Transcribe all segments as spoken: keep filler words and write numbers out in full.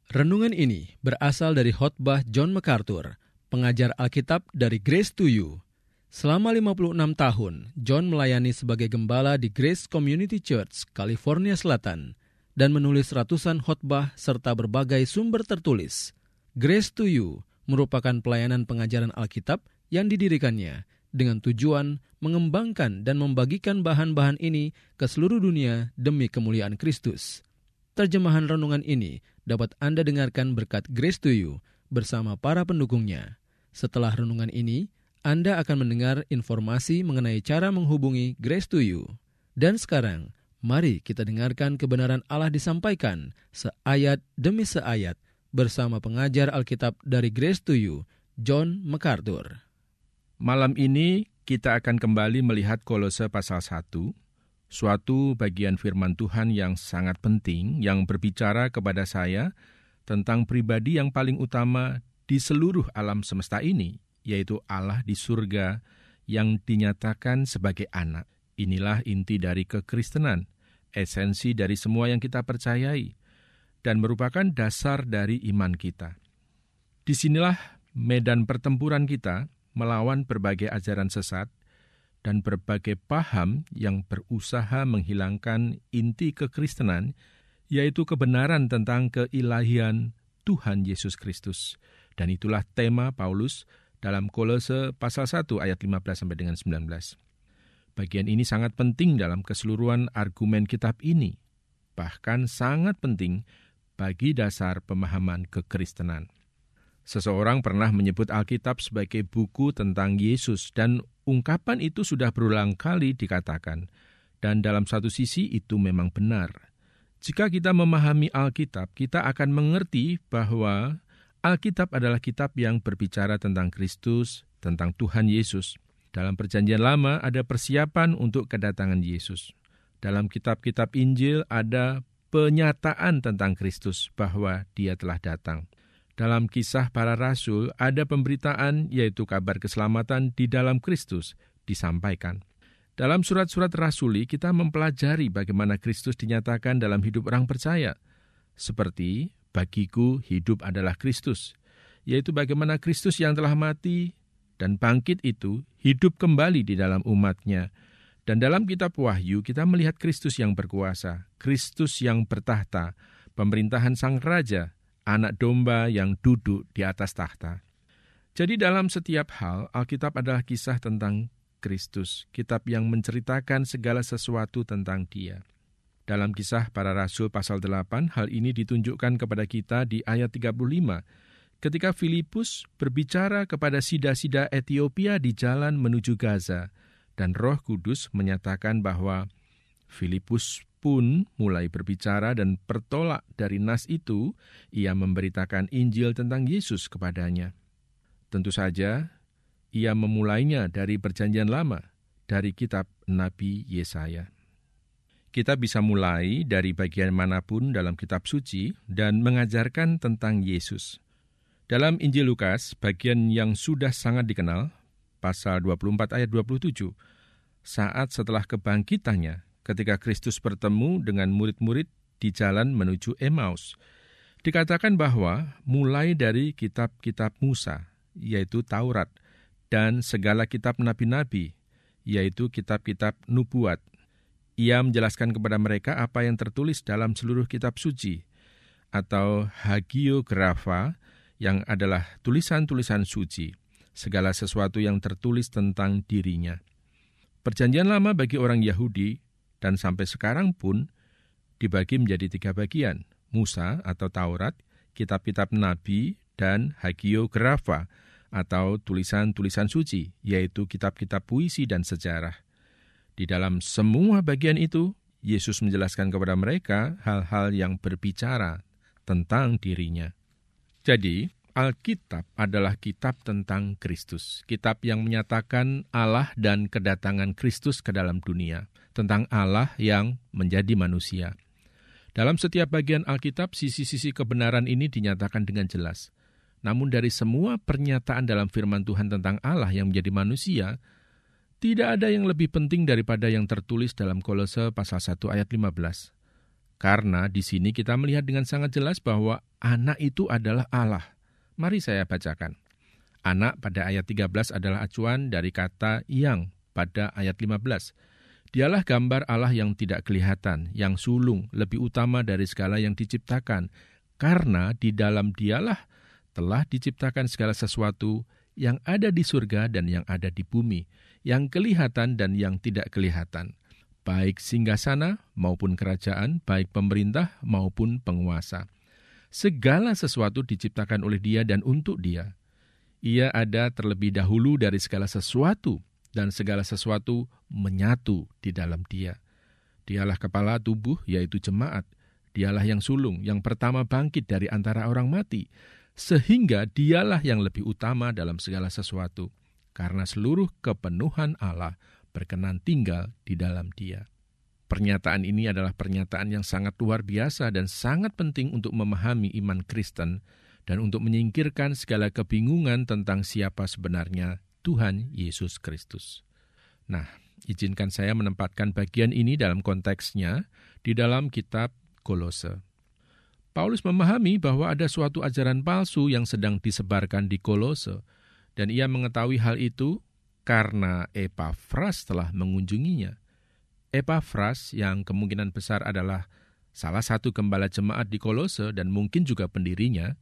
Renungan ini berasal dari khotbah John MacArthur, pengajar Alkitab dari Grace to You. Selama lima puluh enam tahun, John melayani sebagai gembala di Grace Community Church, California Selatan, dan menulis ratusan khotbah serta berbagai sumber tertulis. Grace to You merupakan pelayanan pengajaran Alkitab yang didirikannya dengan tujuan mengembangkan dan membagikan bahan-bahan ini ke seluruh dunia demi kemuliaan Kristus. Terjemahan renungan ini dapat Anda dengarkan berkat Grace to You bersama para pendukungnya. Setelah renungan ini, Anda akan mendengar informasi mengenai cara menghubungi Grace to You. Dan sekarang, mari kita dengarkan kebenaran Allah disampaikan seayat demi seayat bersama pengajar Alkitab dari Grace to You, John MacArthur. Malam ini kita akan kembali melihat Kolose pasal satu, suatu bagian firman Tuhan yang sangat penting yang berbicara kepada saya tentang pribadi yang paling utama di seluruh alam semesta ini, yaitu Allah di surga yang dinyatakan sebagai anak. Inilah inti dari kekristenan, esensi dari semua yang kita percayai, dan merupakan dasar dari iman kita. Disinilah medan pertempuran kita melawan berbagai ajaran sesat dan berbagai paham yang berusaha menghilangkan inti kekristenan, yaitu kebenaran tentang keilahian Tuhan Yesus Kristus. Dan itulah tema Paulus dalam Kolose pasal satu ayat lima belas sampai dengan sembilan belas. Bagian ini sangat penting dalam keseluruhan argumen kitab ini, bahkan sangat penting bagi dasar pemahaman kekristenan. Seseorang pernah menyebut Alkitab sebagai buku tentang Yesus, dan ungkapan itu sudah berulang kali dikatakan, dan dalam satu sisi itu memang benar. Jika kita memahami Alkitab, kita akan mengerti bahwa Alkitab adalah kitab yang berbicara tentang Kristus, tentang Tuhan Yesus. Dalam Perjanjian Lama ada persiapan untuk kedatangan Yesus. Dalam kitab-kitab Injil ada penyataan tentang Kristus bahwa Dia telah datang. Dalam Kisah Para Rasul ada pemberitaan, yaitu kabar keselamatan di dalam Kristus disampaikan. Dalam surat-surat rasuli kita mempelajari bagaimana Kristus dinyatakan dalam hidup orang percaya. Seperti, bagiku hidup adalah Kristus, yaitu bagaimana Kristus yang telah mati dan bangkit itu hidup kembali di dalam umatnya. Dan dalam kitab Wahyu kita melihat Kristus yang berkuasa, Kristus yang bertahta, pemerintahan Sang Raja, anak domba yang duduk di atas tahta. Jadi dalam setiap hal, Alkitab adalah kisah tentang Kristus, kitab yang menceritakan segala sesuatu tentang Dia. Dalam Kisah Para Rasul pasal delapan, hal ini ditunjukkan kepada kita di ayat tiga puluh lima, ketika Filipus berbicara kepada sida-sida Etiopia di jalan menuju Gaza, dan Roh Kudus menyatakan bahwa Filipus pun mulai berbicara dan bertolak dari nas itu, ia memberitakan Injil tentang Yesus kepadanya. Tentu saja, ia memulainya dari Perjanjian Lama, dari kitab Nabi Yesaya. Kita bisa mulai dari bagian manapun dalam kitab suci dan mengajarkan tentang Yesus. Dalam Injil Lukas, bagian yang sudah sangat dikenal, pasal dua puluh empat ayat dua puluh tujuh, saat setelah kebangkitannya, ketika Kristus bertemu dengan murid-murid di jalan menuju Emmaus, dikatakan bahwa mulai dari kitab-kitab Musa, yaitu Taurat, dan segala kitab nabi-nabi, yaitu kitab-kitab nubuat, ia menjelaskan kepada mereka apa yang tertulis dalam seluruh kitab suci, atau hagiografa, yang adalah tulisan-tulisan suci, segala sesuatu yang tertulis tentang dirinya. Perjanjian Lama bagi orang Yahudi dan sampai sekarang pun dibagi menjadi tiga bagian, Musa atau Taurat, kitab-kitab Nabi, dan hagiografa atau tulisan-tulisan suci, yaitu kitab-kitab puisi dan sejarah. Di dalam semua bagian itu, Yesus menjelaskan kepada mereka hal-hal yang berbicara tentang dirinya. Jadi, Alkitab adalah kitab tentang Kristus, kitab yang menyatakan Allah dan kedatangan Kristus ke dalam dunia, tentang Allah yang menjadi manusia. Dalam setiap bagian Alkitab, sisi-sisi kebenaran ini dinyatakan dengan jelas. Namun dari semua pernyataan dalam firman Tuhan tentang Allah yang menjadi manusia, tidak ada yang lebih penting daripada yang tertulis dalam Kolose pasal satu ayat lima belas. Karena di sini kita melihat dengan sangat jelas bahwa anak itu adalah Allah. Mari saya bacakan. Anak pada ayat tiga belas adalah acuan dari kata yang pada ayat lima belas. Dialah gambar Allah yang tidak kelihatan, yang sulung, lebih utama dari segala yang diciptakan. Karena di dalam Dialah telah diciptakan segala sesuatu yang ada di surga dan yang ada di bumi, yang kelihatan dan yang tidak kelihatan, baik singgasana maupun kerajaan, baik pemerintah maupun penguasa. Segala sesuatu diciptakan oleh Dia dan untuk Dia. Ia ada terlebih dahulu dari segala sesuatu, dan segala sesuatu menyatu di dalam Dia. Dialah kepala tubuh, yaitu jemaat. Dialah yang sulung, yang pertama bangkit dari antara orang mati, sehingga Dialah yang lebih utama dalam segala sesuatu, karena seluruh kepenuhan Allah berkenan tinggal di dalam Dia. Pernyataan ini adalah pernyataan yang sangat luar biasa dan sangat penting untuk memahami iman Kristen dan untuk menyingkirkan segala kebingungan tentang siapa sebenarnya Tuhan Yesus Kristus. Nah, izinkan saya menempatkan bagian ini dalam konteksnya di dalam kitab Kolose. Paulus memahami bahwa ada suatu ajaran palsu yang sedang disebarkan di Kolose, dan ia mengetahui hal itu karena Epafras telah mengunjunginya. Epafras yang kemungkinan besar adalah salah satu gembala jemaat di Kolose dan mungkin juga pendirinya,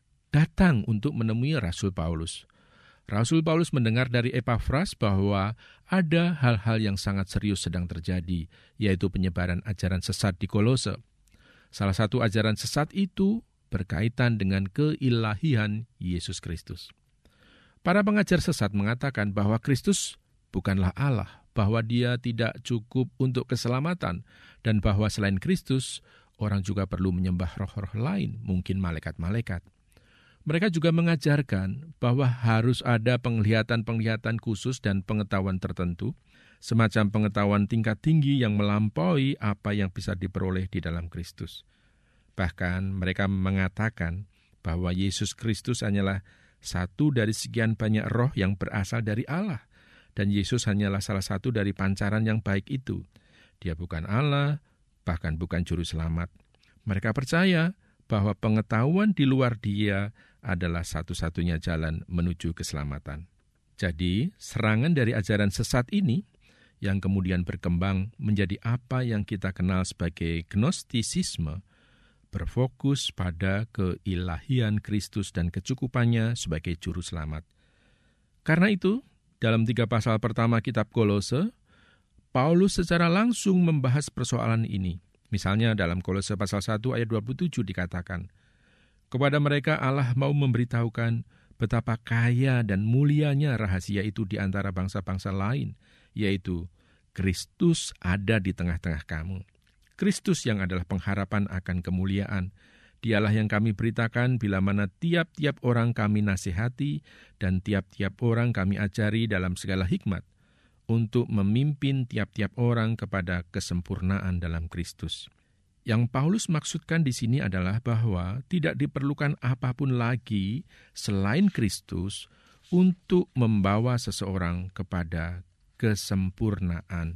datang untuk menemui Rasul Paulus. Rasul Paulus mendengar dari Epafras bahwa ada hal-hal yang sangat serius sedang terjadi, yaitu penyebaran ajaran sesat di Kolose. Salah satu ajaran sesat itu berkaitan dengan keilahian Yesus Kristus. Para pengajar sesat mengatakan bahwa Kristus bukanlah Allah, bahwa Dia tidak cukup untuk keselamatan, dan bahwa selain Kristus, orang juga perlu menyembah roh-roh lain, mungkin malaikat-malaikat. Mereka juga mengajarkan bahwa harus ada penglihatan-penglihatan khusus dan pengetahuan tertentu, semacam pengetahuan tingkat tinggi yang melampaui apa yang bisa diperoleh di dalam Kristus. Bahkan mereka mengatakan bahwa Yesus Kristus hanyalah satu dari sekian banyak roh yang berasal dari Allah, dan Yesus hanyalah salah satu dari pancaran yang baik itu. Dia bukan Allah, bahkan bukan juru selamat. Mereka percaya bahwa pengetahuan di luar Dia adalah satu-satunya jalan menuju keselamatan. Jadi, serangan dari ajaran sesat ini yang kemudian berkembang menjadi apa yang kita kenal sebagai gnostisisme, berfokus pada keilahian Kristus dan kecukupannya sebagai juru selamat. Karena itu, dalam tiga pasal pertama kitab Kolose, Paulus secara langsung membahas persoalan ini. Misalnya dalam Kolose pasal satu ayat dua puluh tujuh dikatakan, kepada mereka Allah mau memberitahukan betapa kaya dan mulianya rahasia itu di antara bangsa-bangsa lain, yaitu Kristus ada di tengah-tengah kamu. Kristus yang adalah pengharapan akan kemuliaan. Dialah yang kami beritakan bila mana tiap-tiap orang kami nasihati dan tiap-tiap orang kami ajari dalam segala hikmat, untuk memimpin tiap-tiap orang kepada kesempurnaan dalam Kristus. Yang Paulus maksudkan di sini adalah bahwa tidak diperlukan apapun lagi selain Kristus untuk membawa seseorang kepada kesempurnaan.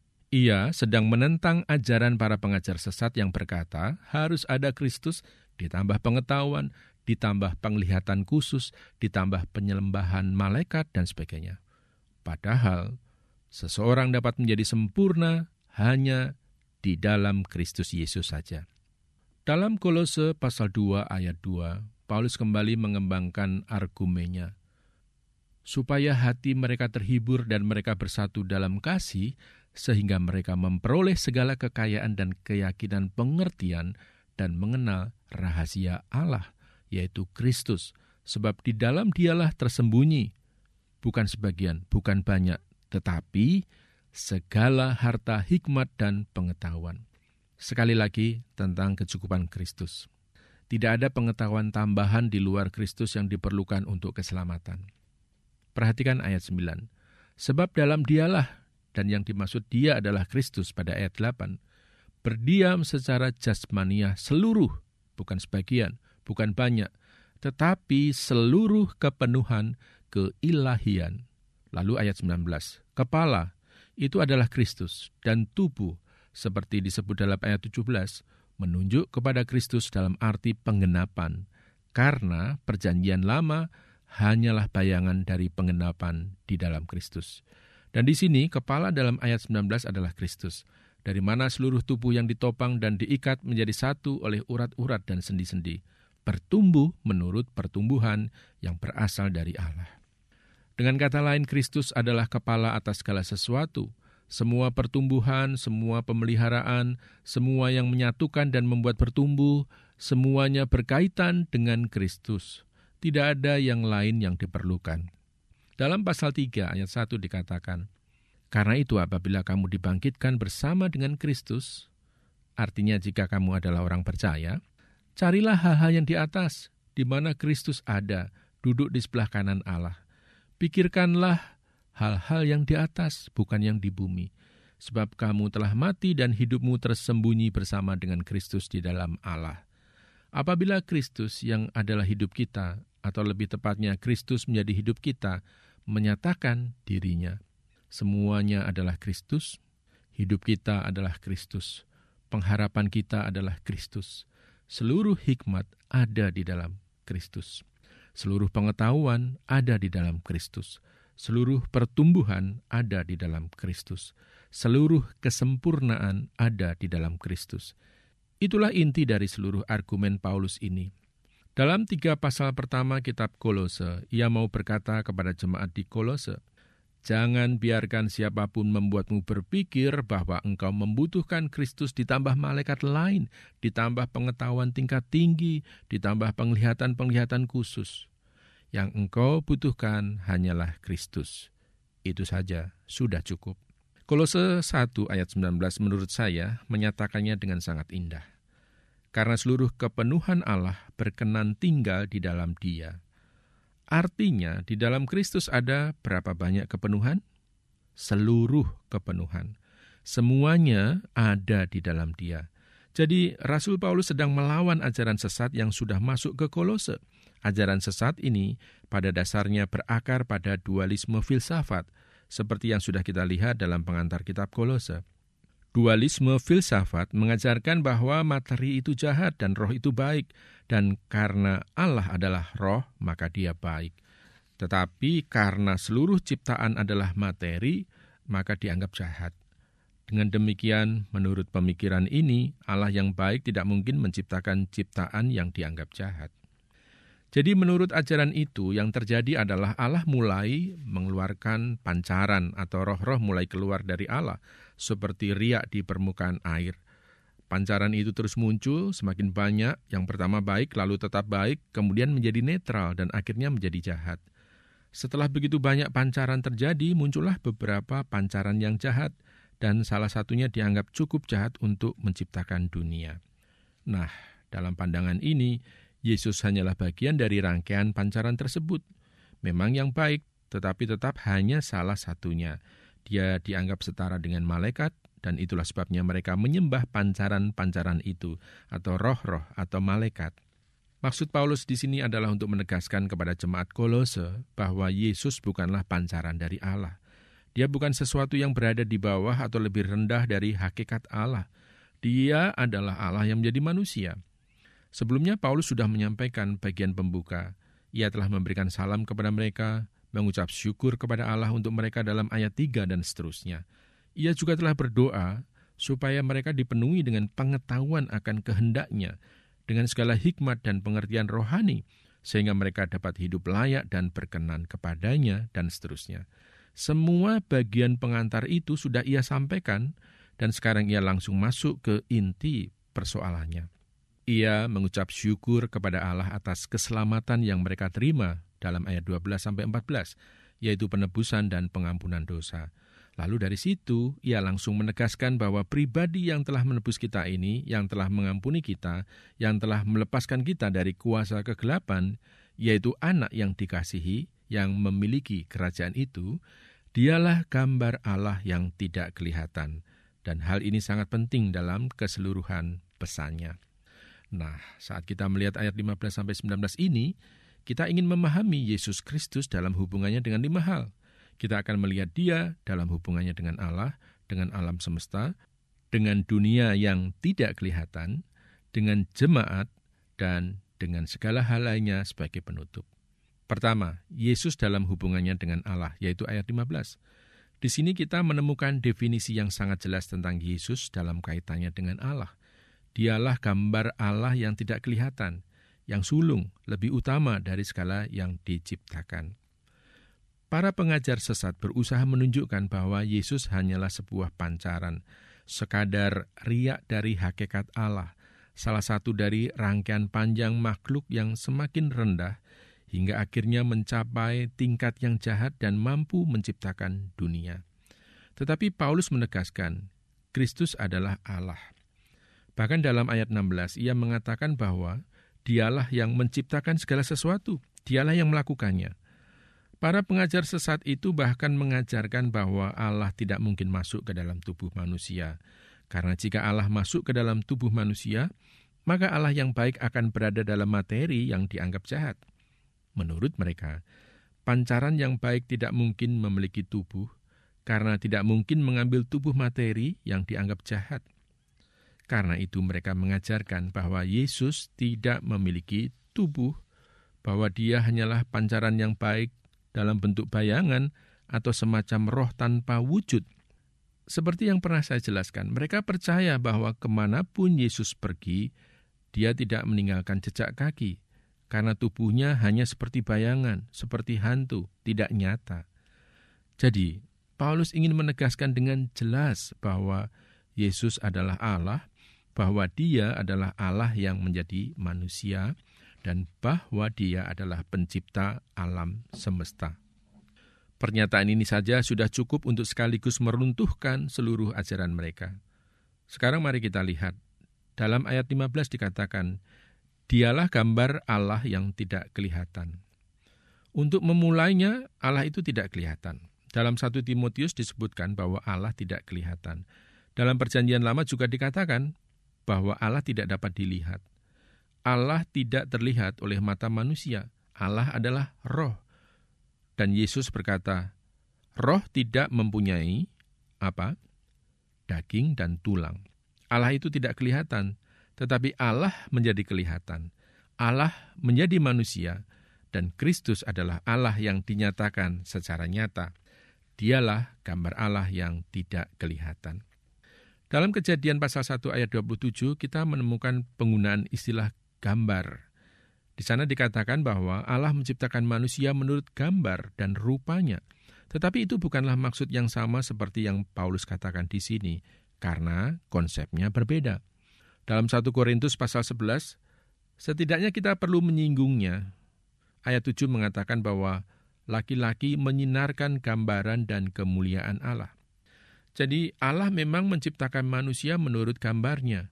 Ia sedang menentang ajaran para pengajar sesat yang berkata harus ada Kristus ditambah pengetahuan, ditambah penglihatan khusus, ditambah penyembahan malaikat dan sebagainya. Padahal seseorang dapat menjadi sempurna hanya di dalam Kristus Yesus saja. Dalam Kolose pasal dua ayat dua, Paulus kembali mengembangkan argumennya. Supaya hati mereka terhibur dan mereka bersatu dalam kasih, sehingga mereka memperoleh segala kekayaan dan keyakinan pengertian dan mengenal rahasia Allah, yaitu Kristus. Sebab di dalam Dialah tersembunyi, bukan sebagian, bukan banyak, tetapi segala harta hikmat dan pengetahuan. Sekali lagi tentang kecukupan Kristus. Tidak ada pengetahuan tambahan di luar Kristus yang diperlukan untuk keselamatan. Perhatikan ayat sembilan. Sebab dalam Dialah, dan yang dimaksud Dia adalah Kristus pada ayat delapan, berdiam secara jasmaniah seluruh, bukan sebagian, bukan banyak, tetapi seluruh kepenuhan keilahian. Lalu ayat sembilan belas, kepala itu adalah Kristus, dan tubuh, seperti disebut dalam ayat tujuh belas, menunjuk kepada Kristus dalam arti penggenapan, karena perjanjian lama hanyalah bayangan dari penggenapan di dalam Kristus. Dan di sini kepala dalam ayat sembilan belas adalah Kristus, dari mana seluruh tubuh yang ditopang dan diikat menjadi satu oleh urat-urat dan sendi-sendi, bertumbuh menurut pertumbuhan yang berasal dari Allah. Dengan kata lain, Kristus adalah kepala atas segala sesuatu. Semua pertumbuhan, semua pemeliharaan, semua yang menyatukan dan membuat bertumbuh, semuanya berkaitan dengan Kristus. Tidak ada yang lain yang diperlukan. Dalam pasal tiga ayat satu dikatakan, "Karena itu apabila kamu dibangkitkan bersama dengan Kristus," artinya jika kamu adalah orang percaya, "carilah hal-hal yang di atas, di mana Kristus ada, duduk di sebelah kanan Allah. Pikirkanlah hal-hal yang di atas, bukan yang di bumi. Sebab kamu telah mati dan hidupmu tersembunyi bersama dengan Kristus di dalam Allah." Apabila Kristus yang adalah hidup kita, atau lebih tepatnya Kristus menjadi hidup kita, menyatakan dirinya, semuanya adalah Kristus, hidup kita adalah Kristus, pengharapan kita adalah Kristus, seluruh hikmat ada di dalam Kristus, seluruh pengetahuan ada di dalam Kristus, seluruh pertumbuhan ada di dalam Kristus. Seluruh kesempurnaan ada di dalam Kristus. Itulah inti dari seluruh argumen Paulus ini. Dalam tiga pasal pertama kitab Kolose, ia mau berkata kepada jemaat di Kolose, "Jangan biarkan siapapun membuatmu berpikir bahwa engkau membutuhkan Kristus ditambah malaikat lain, ditambah pengetahuan tingkat tinggi, ditambah penglihatan-penglihatan khusus. Yang engkau butuhkan hanyalah Kristus. Itu saja, sudah cukup." Kolose satu ayat sembilan belas menurut saya menyatakannya dengan sangat indah. Karena seluruh kepenuhan Allah berkenan tinggal di dalam Dia. Artinya, di dalam Kristus ada berapa banyak kepenuhan? Seluruh kepenuhan. Semuanya ada di dalam Dia. Jadi, Rasul Paulus sedang melawan ajaran sesat yang sudah masuk ke Kolose. Ajaran sesat ini pada dasarnya berakar pada dualisme filsafat, seperti yang sudah kita lihat dalam pengantar kitab Kolose. Dualisme filsafat mengajarkan bahwa materi itu jahat dan roh itu baik, dan karena Allah adalah roh, maka Dia baik. Tetapi karena seluruh ciptaan adalah materi, maka dianggap jahat. Dengan demikian, menurut pemikiran ini, Allah yang baik tidak mungkin menciptakan ciptaan yang dianggap jahat. Jadi menurut ajaran itu, yang terjadi adalah Allah mulai mengeluarkan pancaran atau roh-roh mulai keluar dari Allah, seperti riak di permukaan air. Pancaran itu terus muncul, semakin banyak, yang pertama baik, lalu tetap baik, kemudian menjadi netral, dan akhirnya menjadi jahat. Setelah begitu banyak pancaran terjadi, muncullah beberapa pancaran yang jahat, dan salah satunya dianggap cukup jahat untuk menciptakan dunia. Nah, dalam pandangan ini, Yesus hanyalah bagian dari rangkaian pancaran tersebut. Memang yang baik, tetapi tetap hanya salah satunya. Dia dianggap setara dengan malaikat, dan itulah sebabnya mereka menyembah pancaran-pancaran itu, atau roh-roh atau malaikat. Maksud Paulus di sini adalah untuk menegaskan kepada jemaat Kolose bahwa Yesus bukanlah pancaran dari Allah. Dia bukan sesuatu yang berada di bawah atau lebih rendah dari hakikat Allah. Dia adalah Allah yang menjadi manusia. Sebelumnya Paulus sudah menyampaikan bagian pembuka. Ia telah memberikan salam kepada mereka, mengucap syukur kepada Allah untuk mereka dalam ayat tiga dan seterusnya. Ia juga telah berdoa supaya mereka dipenuhi dengan pengetahuan akan kehendak-Nya, dengan segala hikmat dan pengertian rohani, sehingga mereka dapat hidup layak dan berkenan kepadanya, dan seterusnya. Semua bagian pengantar itu sudah ia sampaikan, dan sekarang ia langsung masuk ke inti persoalannya. Ia mengucap syukur kepada Allah atas keselamatan yang mereka terima dalam ayat dua belas sampai empat belas, yaitu penebusan dan pengampunan dosa. Lalu dari situ, ia langsung menegaskan bahwa pribadi yang telah menebus kita ini, yang telah mengampuni kita, yang telah melepaskan kita dari kuasa kegelapan, yaitu anak yang dikasihi, yang memiliki kerajaan itu, dialah gambar Allah yang tidak kelihatan. Dan hal ini sangat penting dalam keseluruhan pesannya. Nah, saat kita melihat ayat lima belas sampai sembilan belas ini, kita ingin memahami Yesus Kristus dalam hubungannya dengan lima hal. Kita akan melihat Dia dalam hubungannya dengan Allah, dengan alam semesta, dengan dunia yang tidak kelihatan, dengan jemaat, dan dengan segala hal lainnya sebagai penutup. Pertama, Yesus dalam hubungannya dengan Allah, yaitu ayat lima belas. Di sini kita menemukan definisi yang sangat jelas tentang Yesus dalam kaitannya dengan Allah. Dialah gambar Allah yang tidak kelihatan, yang sulung, lebih utama dari segala yang diciptakan. Para pengajar sesat berusaha menunjukkan bahwa Yesus hanyalah sebuah pancaran, sekadar riak dari hakikat Allah, salah satu dari rangkaian panjang makhluk yang semakin rendah, hingga akhirnya mencapai tingkat yang jahat dan mampu menciptakan dunia. Tetapi Paulus menegaskan, Kristus adalah Allah. Bahkan dalam ayat enam belas, ia mengatakan bahwa Dialah yang menciptakan segala sesuatu, Dialah yang melakukannya. Para pengajar sesat itu bahkan mengajarkan bahwa Allah tidak mungkin masuk ke dalam tubuh manusia. Karena jika Allah masuk ke dalam tubuh manusia, maka Allah yang baik akan berada dalam materi yang dianggap jahat. Menurut mereka, pancaran yang baik tidak mungkin memiliki tubuh karena tidak mungkin mengambil tubuh materi yang dianggap jahat. Karena itu mereka mengajarkan bahwa Yesus tidak memiliki tubuh, bahwa Dia hanyalah pancaran yang baik dalam bentuk bayangan atau semacam roh tanpa wujud. Seperti yang pernah saya jelaskan, mereka percaya bahwa kemanapun Yesus pergi, Dia tidak meninggalkan jejak kaki. Karena tubuhnya hanya seperti bayangan, seperti hantu, tidak nyata. Jadi, Paulus ingin menegaskan dengan jelas bahwa Yesus adalah Allah, bahwa Dia adalah Allah yang menjadi manusia, dan bahwa Dia adalah pencipta alam semesta. Pernyataan ini saja sudah cukup untuk sekaligus meruntuhkan seluruh ajaran mereka. Sekarang mari kita lihat. Dalam ayat lima belas dikatakan, Dialah gambar Allah yang tidak kelihatan. Untuk memulainya, Allah itu tidak kelihatan. Dalam satu Timotius disebutkan bahwa Allah tidak kelihatan. Dalam Perjanjian Lama juga dikatakan bahwa Allah tidak dapat dilihat. Allah tidak terlihat oleh mata manusia. Allah adalah roh. Dan Yesus berkata, roh tidak mempunyai apa? Daging dan tulang. Allah itu tidak kelihatan. Tetapi Allah menjadi kelihatan. Allah menjadi manusia, dan Kristus adalah Allah yang dinyatakan secara nyata. Dialah gambar Allah yang tidak kelihatan. Dalam Kejadian pasal satu ayat dua puluh tujuh, kita menemukan penggunaan istilah gambar. Di sana dikatakan bahwa Allah menciptakan manusia menurut gambar dan rupanya. Tetapi itu bukanlah maksud yang sama seperti yang Paulus katakan di sini, karena konsepnya berbeda. Dalam satu Korintus pasal sebelas, setidaknya kita perlu menyinggungnya. Ayat tujuh mengatakan bahwa laki-laki menyinarkan gambaran dan kemuliaan Allah. Jadi Allah memang menciptakan manusia menurut gambarnya.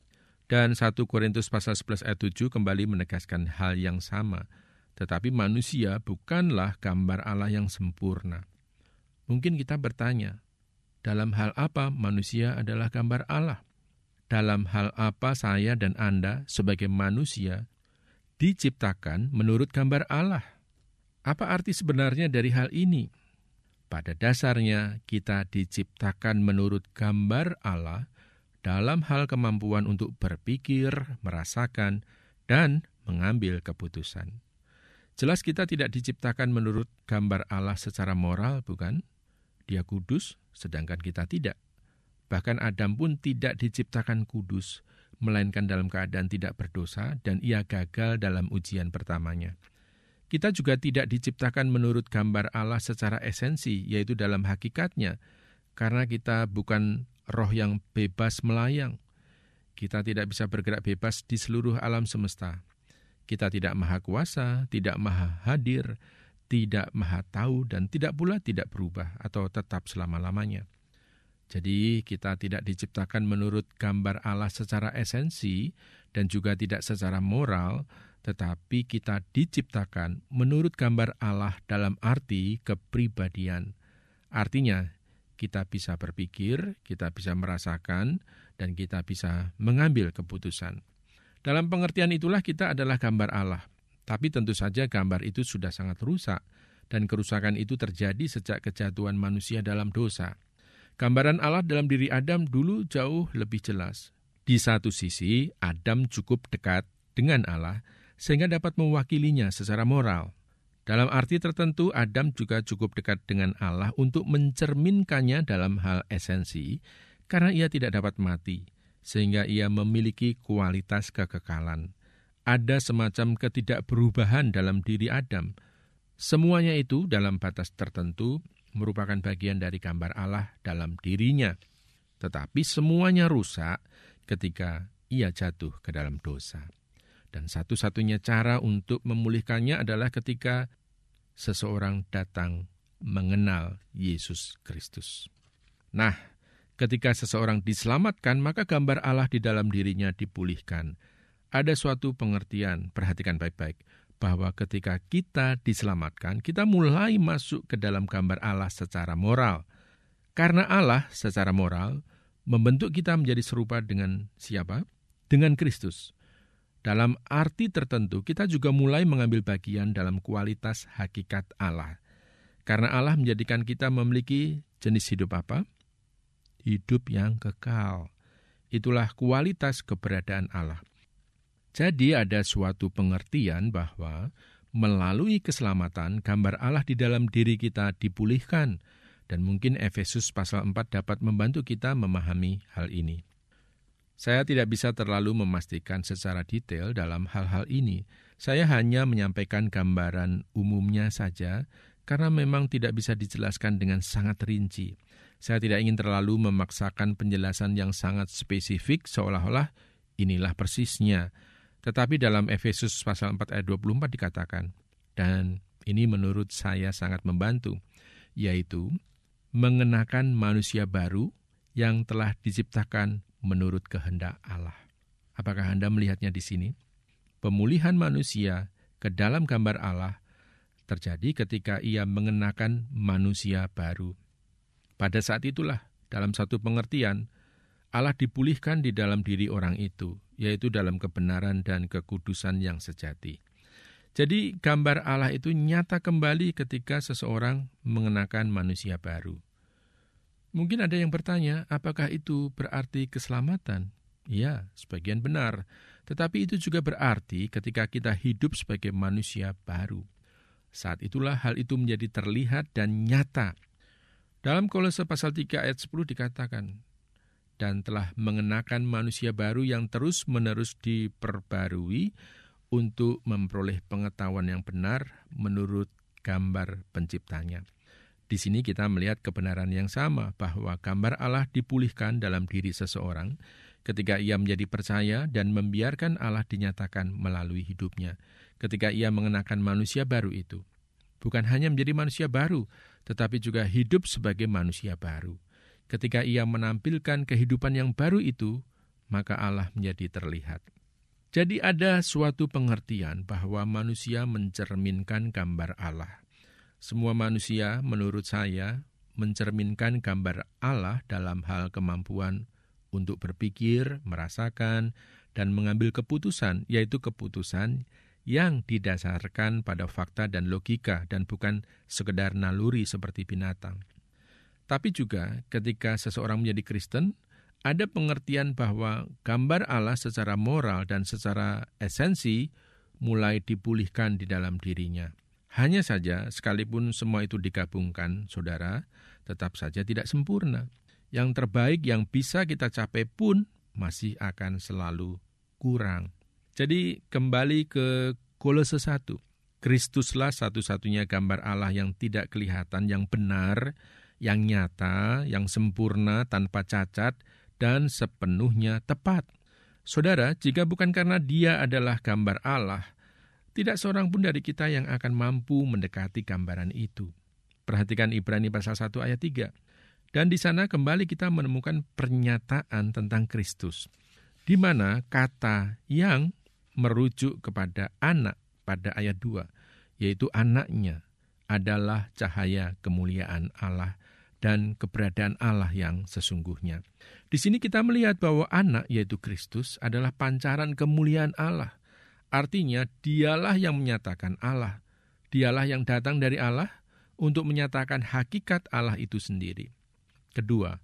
Dan satu Korintus pasal sebelas ayat tujuh kembali menegaskan hal yang sama. Tetapi manusia bukanlah gambar Allah yang sempurna. Mungkin kita bertanya, dalam hal apa manusia adalah gambar Allah? Dalam hal apa saya dan Anda sebagai manusia diciptakan menurut gambar Allah? Apa arti sebenarnya dari hal ini? Pada dasarnya kita diciptakan menurut gambar Allah dalam hal kemampuan untuk berpikir, merasakan, dan mengambil keputusan. Jelas kita tidak diciptakan menurut gambar Allah secara moral, bukan? Dia kudus, sedangkan kita tidak. Bahkan Adam pun tidak diciptakan kudus, melainkan dalam keadaan tidak berdosa, dan ia gagal dalam ujian pertamanya. Kita juga tidak diciptakan menurut gambar Allah secara esensi, yaitu dalam hakikatnya, karena kita bukan roh yang bebas melayang. Kita tidak bisa bergerak bebas di seluruh alam semesta. Kita tidak maha kuasa, tidak maha hadir, tidak maha tahu, dan tidak pula tidak berubah atau tetap selama-lamanya. Jadi kita tidak diciptakan menurut gambar Allah secara esensi dan juga tidak secara moral, tetapi kita diciptakan menurut gambar Allah dalam arti kepribadian. Artinya, kita bisa berpikir, kita bisa merasakan, dan kita bisa mengambil keputusan. Dalam pengertian itulah kita adalah gambar Allah. Tapi tentu saja gambar itu sudah sangat rusak, dan kerusakan itu terjadi sejak kejatuhan manusia dalam dosa. Gambaran Allah dalam diri Adam dulu jauh lebih jelas. Di satu sisi, Adam cukup dekat dengan Allah sehingga dapat mewakilinya secara moral. Dalam arti tertentu, Adam juga cukup dekat dengan Allah untuk mencerminkannya dalam hal esensi, karena ia tidak dapat mati, sehingga ia memiliki kualitas kekekalan. Ada semacam ketidakberubahan dalam diri Adam. Semuanya itu dalam batas tertentu merupakan bagian dari gambar Allah dalam dirinya. Tetapi semuanya rusak ketika ia jatuh ke dalam dosa. Dan satu-satunya cara untuk memulihkannya adalah ketika seseorang datang mengenal Yesus Kristus. Nah, ketika seseorang diselamatkan, maka gambar Allah di dalam dirinya dipulihkan. Ada suatu pengertian, perhatikan baik-baik, bahwa ketika kita diselamatkan, kita mulai masuk ke dalam gambar Allah secara moral. Karena Allah secara moral membentuk kita menjadi serupa dengan siapa? Dengan Kristus. Dalam arti tertentu, kita juga mulai mengambil bagian dalam kualitas hakikat Allah. Karena Allah menjadikan kita memiliki jenis hidup apa? Hidup yang kekal. Itulah kualitas keberadaan Allah. Jadi ada suatu pengertian bahwa melalui keselamatan, gambar Allah di dalam diri kita dipulihkan. Dan mungkin Efesus pasal empat dapat membantu kita memahami hal ini. Saya tidak bisa terlalu memastikan secara detail dalam hal-hal ini. Saya hanya menyampaikan gambaran umumnya saja, karena memang tidak bisa dijelaskan dengan sangat rinci. Saya tidak ingin terlalu memaksakan penjelasan yang sangat spesifik, seolah-olah inilah persisnya. Tetapi dalam Efesus pasal empat ayat dua puluh empat dikatakan, dan ini menurut saya sangat membantu, yaitu mengenakan manusia baru yang telah diciptakan menurut kehendak Allah. Apakah Anda melihatnya di sini? Pemulihan manusia ke dalam gambar Allah terjadi ketika ia mengenakan manusia baru. Pada saat itulah, dalam satu pengertian, Allah dipulihkan di dalam diri orang itu, yaitu dalam kebenaran dan kekudusan yang sejati. Jadi gambar Allah itu nyata kembali ketika seseorang mengenakan manusia baru. Mungkin ada yang bertanya, apakah itu berarti keselamatan? Ya, sebagian benar. Tetapi itu juga berarti ketika kita hidup sebagai manusia baru. Saat itulah hal itu menjadi terlihat dan nyata. Dalam Kolose pasal tiga ayat sepuluh dikatakan, dan telah mengenakan manusia baru yang terus-menerus diperbarui untuk memperoleh pengetahuan yang benar menurut gambar penciptanya. Di sini kita melihat kebenaran yang sama, bahwa gambar Allah dipulihkan dalam diri seseorang ketika ia menjadi percaya dan membiarkan Allah dinyatakan melalui hidupnya. Ketika ia mengenakan manusia baru itu, bukan hanya menjadi manusia baru, tetapi juga hidup sebagai manusia baru. Ketika ia menampilkan kehidupan yang baru itu, maka Allah menjadi terlihat. Jadi ada suatu pengertian bahwa manusia mencerminkan gambar Allah. Semua manusia, menurut saya, mencerminkan gambar Allah dalam hal kemampuan untuk berpikir, merasakan, dan mengambil keputusan, yaitu keputusan yang didasarkan pada fakta dan logika, dan bukan sekedar naluri seperti binatang. Tapi juga ketika seseorang menjadi Kristen, ada pengertian bahwa gambar Allah secara moral dan secara esensi mulai dipulihkan di dalam dirinya. Hanya saja, sekalipun semua itu digabungkan, saudara, tetap saja tidak sempurna. Yang terbaik yang bisa kita capai pun masih akan selalu kurang. Jadi, kembali ke Kolose satu. Kristuslah satu-satunya gambar Allah yang tidak kelihatan, yang benar, yang nyata, yang sempurna, tanpa cacat, dan sepenuhnya tepat. Saudara, jika bukan karena Dia adalah gambar Allah, tidak seorang pun dari kita yang akan mampu mendekati gambaran itu. Perhatikan Ibrani pasal satu ayat tiga. Dan di sana kembali kita menemukan pernyataan tentang Kristus, di mana kata yang merujuk kepada anak pada ayat dua, yaitu anaknya, adalah cahaya kemuliaan Allah dan keberadaan Allah yang sesungguhnya. Di sini kita melihat bahwa anak, yaitu Kristus, adalah pancaran kemuliaan Allah. Artinya, dialah yang menyatakan Allah. Dialah yang datang dari Allah untuk menyatakan hakikat Allah itu sendiri. Kedua,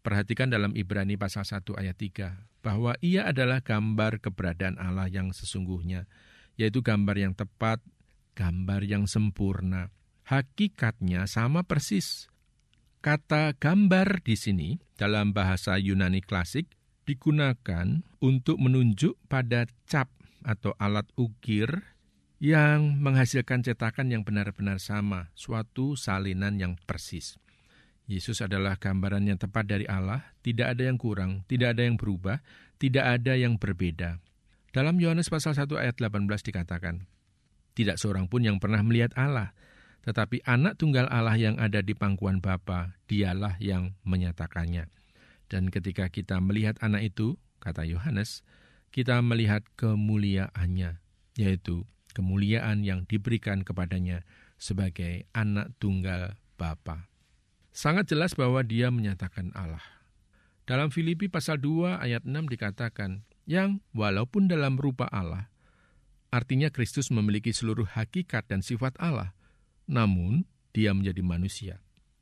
Perhatikan dalam Ibrani pasal satu ayat tiga, bahwa ia adalah gambar keberadaan Allah yang sesungguhnya, yaitu gambar yang tepat, gambar yang sempurna. Hakikatnya sama persis. Kata gambar di sini dalam bahasa Yunani klasik digunakan untuk menunjuk pada cap atau alat ukir yang menghasilkan cetakan yang benar-benar sama, suatu salinan yang persis. Yesus adalah gambaran yang tepat dari Allah, tidak ada yang kurang, tidak ada yang berubah, tidak ada yang berbeda. Dalam Yohanes pasal satu ayat delapan belas dikatakan, tidak seorang pun yang pernah melihat Allah, tetapi anak tunggal Allah yang ada di pangkuan Bapa, dialah yang menyatakannya. Dan ketika kita melihat anak itu, kata Yohanes, kita melihat kemuliaannya, yaitu kemuliaan yang diberikan kepadanya sebagai anak tunggal Bapa. Sangat jelas bahwa dia menyatakan Allah. Dalam Filipi pasal dua ayat enam dikatakan, yang walaupun dalam rupa Allah, artinya Kristus memiliki seluruh hakikat dan sifat Allah, namun dia menjadi manusia,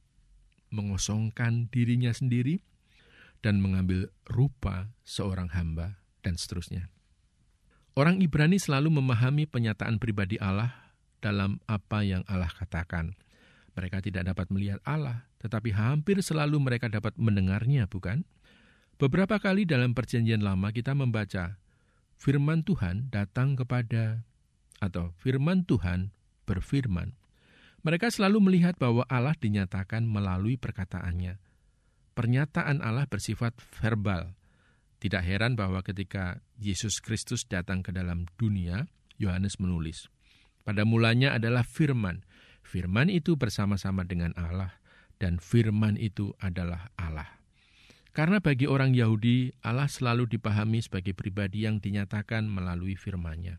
mengosongkan dirinya sendiri, dan mengambil rupa seorang hamba, dan seterusnya. Orang Ibrani selalu memahami penyataan pribadi Allah dalam apa yang Allah katakan. Mereka tidak dapat melihat Allah, tetapi hampir selalu mereka dapat mendengarnya, bukan? Beberapa kali dalam Perjanjian Lama kita membaca, firman Tuhan datang kepada, atau firman Tuhan berfirman. Mereka selalu melihat bahwa Allah dinyatakan melalui perkataannya. Pernyataan Allah bersifat verbal. Tidak heran bahwa ketika Yesus Kristus datang ke dalam dunia, Yohanes menulis, pada mulanya adalah firman. Firman itu bersama-sama dengan Allah, dan firman itu adalah Allah. Karena bagi orang Yahudi, Allah selalu dipahami sebagai pribadi yang dinyatakan melalui firman-Nya.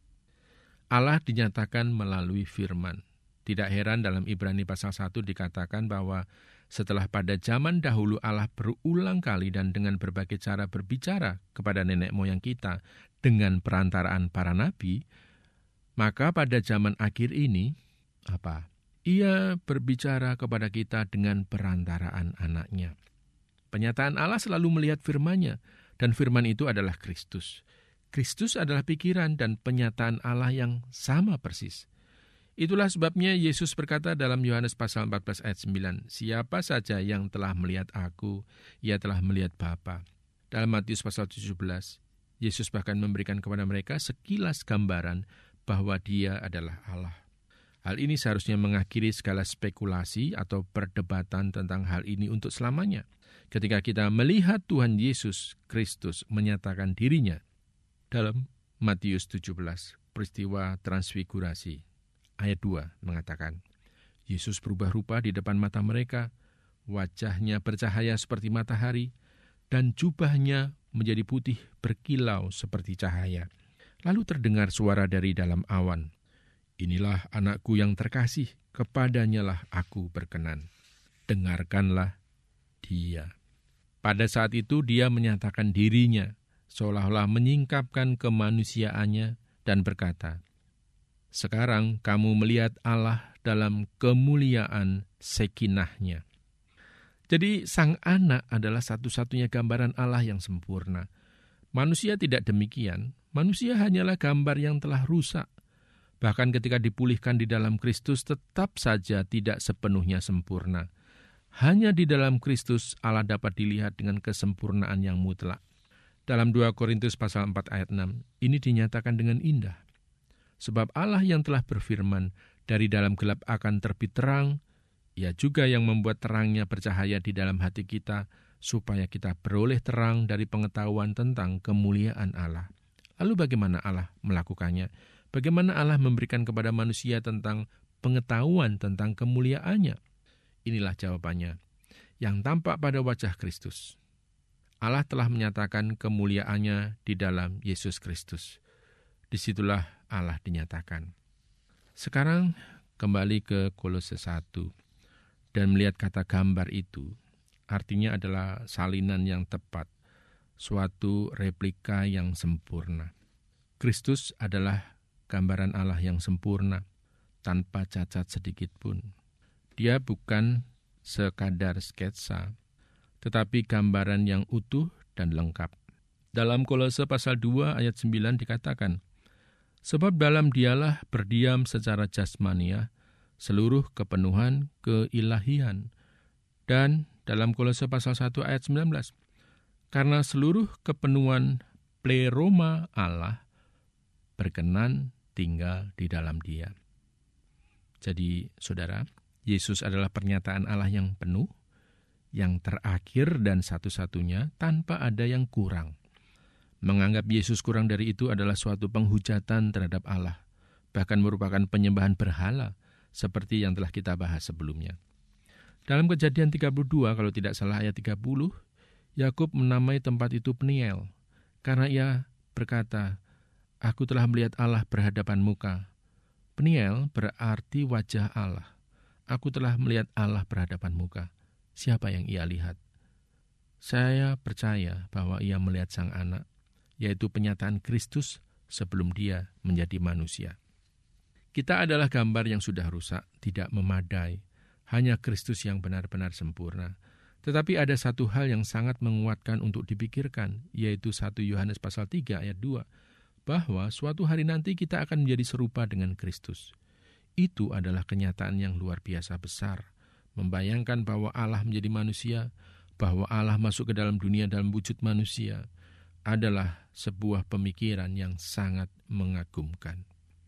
Allah dinyatakan melalui firman. Tidak heran dalam Ibrani pasal satu dikatakan bahwa setelah pada zaman dahulu Allah berulang kali dan dengan berbagai cara berbicara kepada nenek moyang kita dengan perantaraan para nabi, maka pada zaman akhir ini, apa? Ia berbicara kepada kita dengan perantaraan anaknya. Penyataan Allah selalu melihat firman-Nya, dan firman itu adalah Kristus. Kristus adalah pikiran dan penyataan Allah yang sama persis. Itulah sebabnya Yesus berkata dalam Yohanes pasal empat belas ayat sembilan, siapa saja yang telah melihat aku, ia telah melihat Bapa. Dalam Matius pasal tujuh belas, Yesus bahkan memberikan kepada mereka sekilas gambaran bahwa dia adalah Allah. Hal ini seharusnya mengakhiri segala spekulasi atau perdebatan tentang hal ini untuk selamanya. Ketika kita melihat Tuhan Yesus Kristus menyatakan dirinya dalam Matius tujuh belas, peristiwa transfigurasi, ayat dua mengatakan, Yesus berubah rupa di depan mata mereka, wajahnya bercahaya seperti matahari, dan jubahnya menjadi putih berkilau seperti cahaya. Lalu terdengar suara dari dalam awan, inilah anakku yang terkasih, kepadanyalah aku berkenan. Dengarkanlah dia. Pada saat itu dia menyatakan dirinya, seolah-olah menyingkapkan kemanusiaannya dan berkata, sekarang kamu melihat Allah dalam kemuliaan Shekinah-Nya. Jadi sang anak adalah satu-satunya gambaran Allah yang sempurna. Manusia tidak demikian, manusia hanyalah gambar yang telah rusak. Bahkan ketika dipulihkan di dalam Kristus tetap saja tidak sepenuhnya sempurna. Hanya di dalam Kristus Allah dapat dilihat dengan kesempurnaan yang mutlak. Dalam dua Korintus pasal empat ayat enam, ini dinyatakan dengan indah. Sebab Allah yang telah berfirman, dari dalam gelap akan terbit terang, Ia juga yang membuat terangnya bercahaya di dalam hati kita, supaya kita beroleh terang dari pengetahuan tentang kemuliaan Allah. Lalu bagaimana Allah melakukannya? Bagaimana Allah memberikan kepada manusia tentang pengetahuan tentang kemuliaannya? Inilah jawabannya, yang tampak pada wajah Kristus. Allah telah menyatakan kemuliaannya di dalam Yesus Kristus. Disitulah Allah dinyatakan. Sekarang kembali ke Kolose satu dan melihat kata gambar itu, artinya adalah salinan yang tepat, suatu replika yang sempurna. Kristus adalah gambaran Allah yang sempurna, tanpa cacat sedikit pun. Dia bukan sekadar sketsa, tetapi gambaran yang utuh dan lengkap. Dalam Kolose pasal dua ayat sembilan dikatakan, sebab dalam dialah berdiam secara jasmania seluruh kepenuhan keilahian. Dan dalam Kolose pasal satu ayat sembilan belas, karena seluruh kepenuhan pleroma Allah berkenan tinggal di dalam dia. Jadi, saudara, Yesus adalah pernyataan Allah yang penuh, yang terakhir dan satu-satunya tanpa ada yang kurang. Menganggap Yesus kurang dari itu adalah suatu penghujatan terhadap Allah, bahkan merupakan penyembahan berhala, seperti yang telah kita bahas sebelumnya. Dalam Kejadian tiga puluh dua, kalau tidak salah ayat tiga puluh, Yakub menamai tempat itu Peniel, karena ia berkata, aku telah melihat Allah berhadapan muka. Peniel berarti wajah Allah. Aku telah melihat Allah berhadapan muka. Siapa yang ia lihat? Saya percaya bahwa ia melihat sang anak, yaitu penyataan Kristus sebelum dia menjadi manusia. Kita adalah gambar yang sudah rusak, tidak memadai. Hanya Kristus yang benar-benar sempurna. Tetapi ada satu hal yang sangat menguatkan untuk dipikirkan, yaitu satu Yohanes pasal tiga ayat dua, bahwa suatu hari nanti kita akan menjadi serupa dengan Kristus. Itu adalah kenyataan yang luar biasa besar. Membayangkan bahwa Allah menjadi manusia, bahwa Allah masuk ke dalam dunia dalam wujud manusia, adalah sebuah pemikiran yang sangat mengagumkan.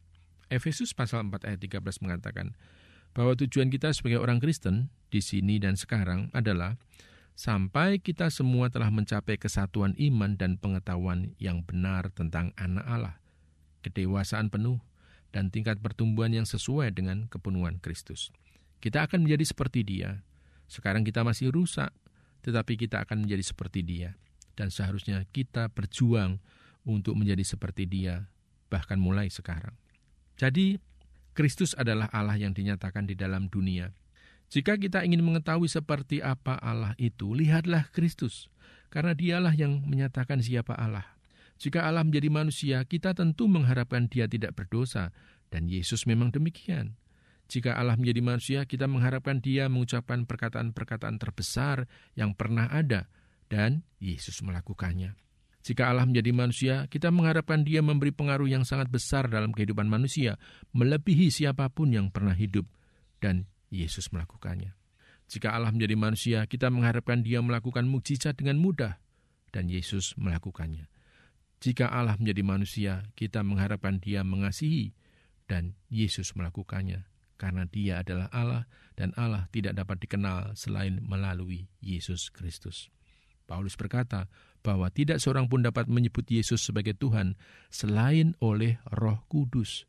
Efesus pasal empat ayat tiga belas mengatakan bahwa tujuan kita sebagai orang Kristen di sini dan sekarang adalah sampai kita semua telah mencapai kesatuan iman dan pengetahuan yang benar tentang anak Allah, kedewasaan penuh, dan tingkat pertumbuhan yang sesuai dengan kepenuhan Kristus. Kita akan menjadi seperti Dia. Sekarang kita masih rusak, tetapi kita akan menjadi seperti Dia. Dan seharusnya kita berjuang untuk menjadi seperti Dia, bahkan mulai sekarang. Jadi, Kristus adalah Allah yang dinyatakan di dalam dunia. Jika kita ingin mengetahui seperti apa Allah itu, lihatlah Kristus, karena Dialah yang menyatakan siapa Allah. Jika Allah menjadi manusia, kita tentu mengharapkan Dia tidak berdosa, dan Yesus memang demikian. Jika Allah menjadi manusia, kita mengharapkan Dia mengucapkan perkataan-perkataan terbesar yang pernah ada, dan Yesus melakukannya. Jika Allah menjadi manusia, kita mengharapkan Dia memberi pengaruh yang sangat besar dalam kehidupan manusia, melebihi siapapun yang pernah hidup, dan Yesus melakukannya. Jika Allah menjadi manusia, kita mengharapkan Dia melakukan mukjizat dengan mudah, dan Yesus melakukannya. Jika Allah menjadi manusia, kita mengharapkan Dia mengasihi, dan Yesus melakukannya, karena Dia adalah Allah, dan Allah tidak dapat dikenal selain melalui Yesus Kristus. Paulus berkata bahwa tidak seorang pun dapat menyebut Yesus sebagai Tuhan selain oleh Roh Kudus.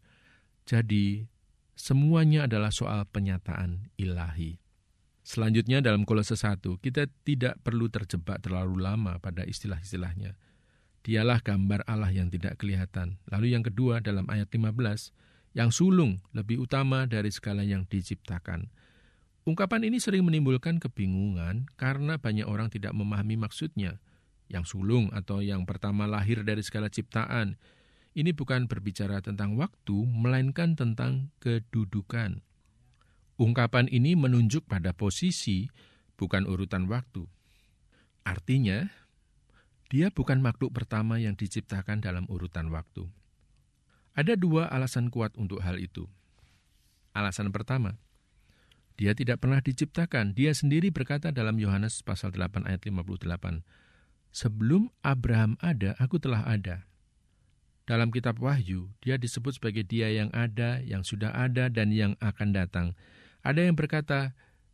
Jadi, semuanya adalah soal penyataan ilahi. Selanjutnya dalam Kolose satu, kita tidak perlu terjebak terlalu lama pada istilah-istilahnya. Dialah gambar Allah yang tidak kelihatan. Lalu yang kedua dalam ayat lima belas, yang sulung lebih utama dari segala yang diciptakan. Ungkapan ini sering menimbulkan kebingungan karena banyak orang tidak memahami maksudnya. Yang sulung atau yang pertama lahir dari segala ciptaan, ini bukan berbicara tentang waktu, melainkan tentang kedudukan. Ungkapan ini menunjuk pada posisi, bukan urutan waktu. Artinya, Dia bukan makhluk pertama yang diciptakan dalam urutan waktu. Ada dua alasan kuat untuk hal itu. Alasan pertama, Dia tidak pernah diciptakan. Dia sendiri berkata dalam Yohanes pasal delapan ayat lima puluh delapan, sebelum Abraham ada, aku telah ada. Dalam kitab Wahyu, Dia disebut sebagai Dia yang ada, yang sudah ada, dan yang akan datang. Ada yang berkata,